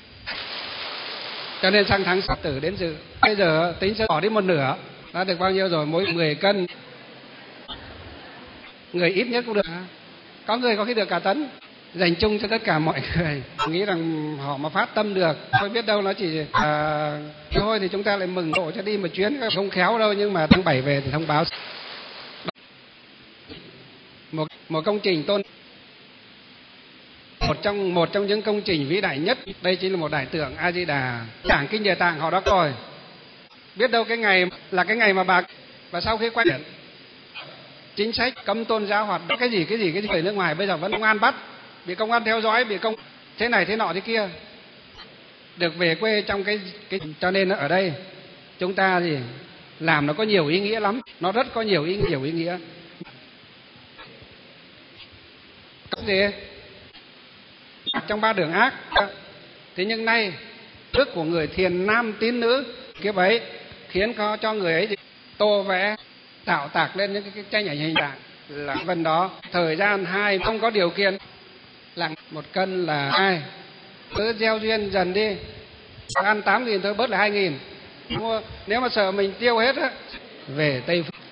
Cho nên sang tháng Phật tử đến dự, bây giờ tính sẽ bỏ đi 1/2, đã được bao nhiêu rồi, mỗi 10 cân, người ít nhất cũng được, có người có khi được cả tấn, dành chung cho tất cả mọi người. Nghĩ rằng họ mà phát tâm được, tôi biết đâu nó chỉ thôi thì chúng ta lại mừng độ cho đi một chuyến, không khéo đâu, nhưng mà tháng 7 về thì thông báo một công trình tôn, một trong những công trình vĩ đại nhất. Đây chính là một đại tượng A Di Đà, giảng kinh Địa Tạng họ đó rồi. Biết đâu cái ngày là cái ngày mà bà và sau khi quay chính sách cấm tôn giáo hoạt động cái gì ở nước ngoài, bây giờ vẫn công an bắt, bị công an theo dõi, bị công thế này thế nọ thế kia, được về quê trong cái cho nên ở đây chúng ta thì làm nó có nhiều ý nghĩa lắm, nó rất có nhiều ý nghĩa. Gì trong 3 đường ác, thế nhưng nay đức của người thiền nam tín nữ kiếp ấy khiến cho người ấy tô vẽ tạo tạc lên những cái tranh ảnh hình dạng là phần đó. Thời gian 2 không có điều kiện là 1 cân là 2, cứ gieo duyên dần đi, ăn 8.000 thôi bớt là 2.000 mua. Nếu mà sợ mình tiêu hết á, về Tây Phương,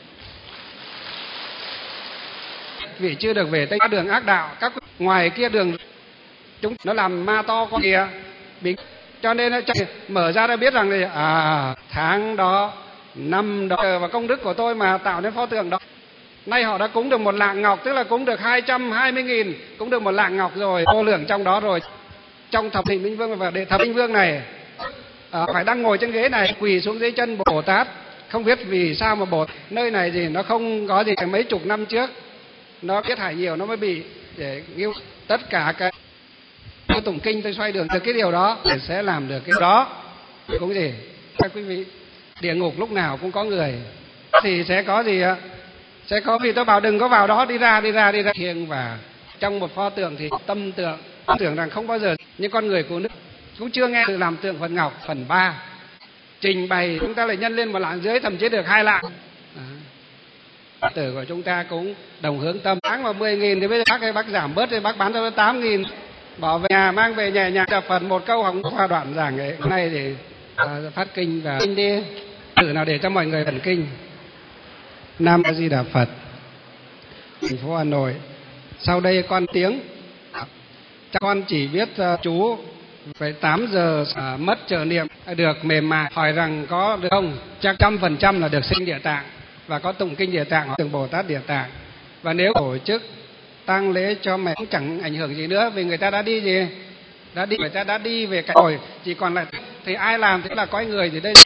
vì chưa được về Tây đường ác đạo, các ngoài kia đường chúng nó làm ma to con kìa, cho nên nó mở ra đã biết rằng thì tháng đó, năm đó và công đức của tôi mà tạo nên pho tượng đó. Nay họ đã cúng được 1 lạng ngọc, tức là cúng được 220.000, cúng được 1 lạng ngọc rồi, vô lượng trong đó rồi. Trong thập hình minh vương và đệ thập minh vương này phải đang ngồi trên ghế này, quỳ xuống dưới chân Bồ Tát. Không biết vì sao mà nơi này gì nó không có gì, mấy chục năm trước nó kết hại nhiều nó mới bị để nghiêu tất cả cái tôi tụng kinh tôi xoay đường được cái điều đó để sẽ làm được cái đó. Cũng gì các quý vị, địa ngục lúc nào cũng có người thì sẽ có gì ạ? Sẽ có, vì tôi bảo đừng có vào đó, đi ra thiêng. Và trong một pho tượng thì tâm tưởng rằng không bao giờ những con người của nước cũng chưa nghe sự làm tượng Phật Ngọc phần 3 trình bày, chúng ta lại nhân lên một lạng dưới, thậm chí được 2 lạng. Tử của chúng ta cũng đồng hướng tâm, tháng mà 10.000 thì bây giờ bác giảm bớt thì bác bán cho 8.000, bỏ về nhà, mang về nhẹ nhàng đọc Phật một câu, học qua đoạn giảng ấy. Hôm nay thì phát kinh và kinh đi thử nào để cho mọi người thần kinh. Nam A Di Đà Phật. Thành phố Hà Nội. Sau đây con tiếng, con chỉ biết chú phải 8 giờ mất trợ niệm được mềm mại, hỏi rằng có được không? Chắc 100% là được sinh Địa Tạng và có tụng kinh Địa Tạng, tượng Bồ Tát Địa Tạng. Và nếu tổ chức tang lễ cho mẹ cũng chẳng ảnh hưởng gì nữa, vì người ta đã đi gì? Người ta đã đi về cái rồi, chỉ còn lại thì ai làm thế là có người thì đây.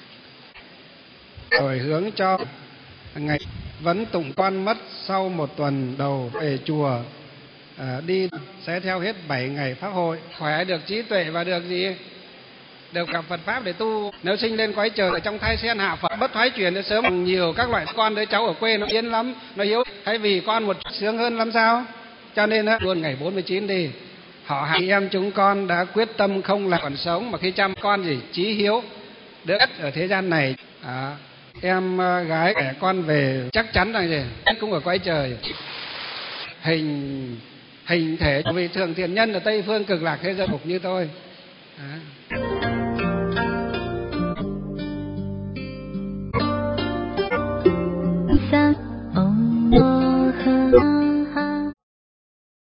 Rồi hướng cho ngày vẫn tụng con mất sau 1 tuần đầu về chùa đi sẽ theo hết 7 ngày pháp hội, khỏe, được trí tuệ và được gì? Được gặp Phật pháp để tu. Nếu sinh lên cõi trời ở trong thai sen hạ Phật bất thoái chuyển, sớm nhiều các loại con đứa cháu ở quê nó yên lắm, nó hiếu, hay vì con một chút sướng hơn lắm sao? Cho nên luôn ngày 49 đi. Họ hàng em chúng con đã quyết tâm không là còn sống, mà khi chăm con gì chí hiếu được ở thế gian này. Em gái trẻ con về chắc chắn rằng gì cũng ở cõi trời. Hình thể vì thường thiện nhân ở Tây Phương Cực Lạc thế giới mục như tôi.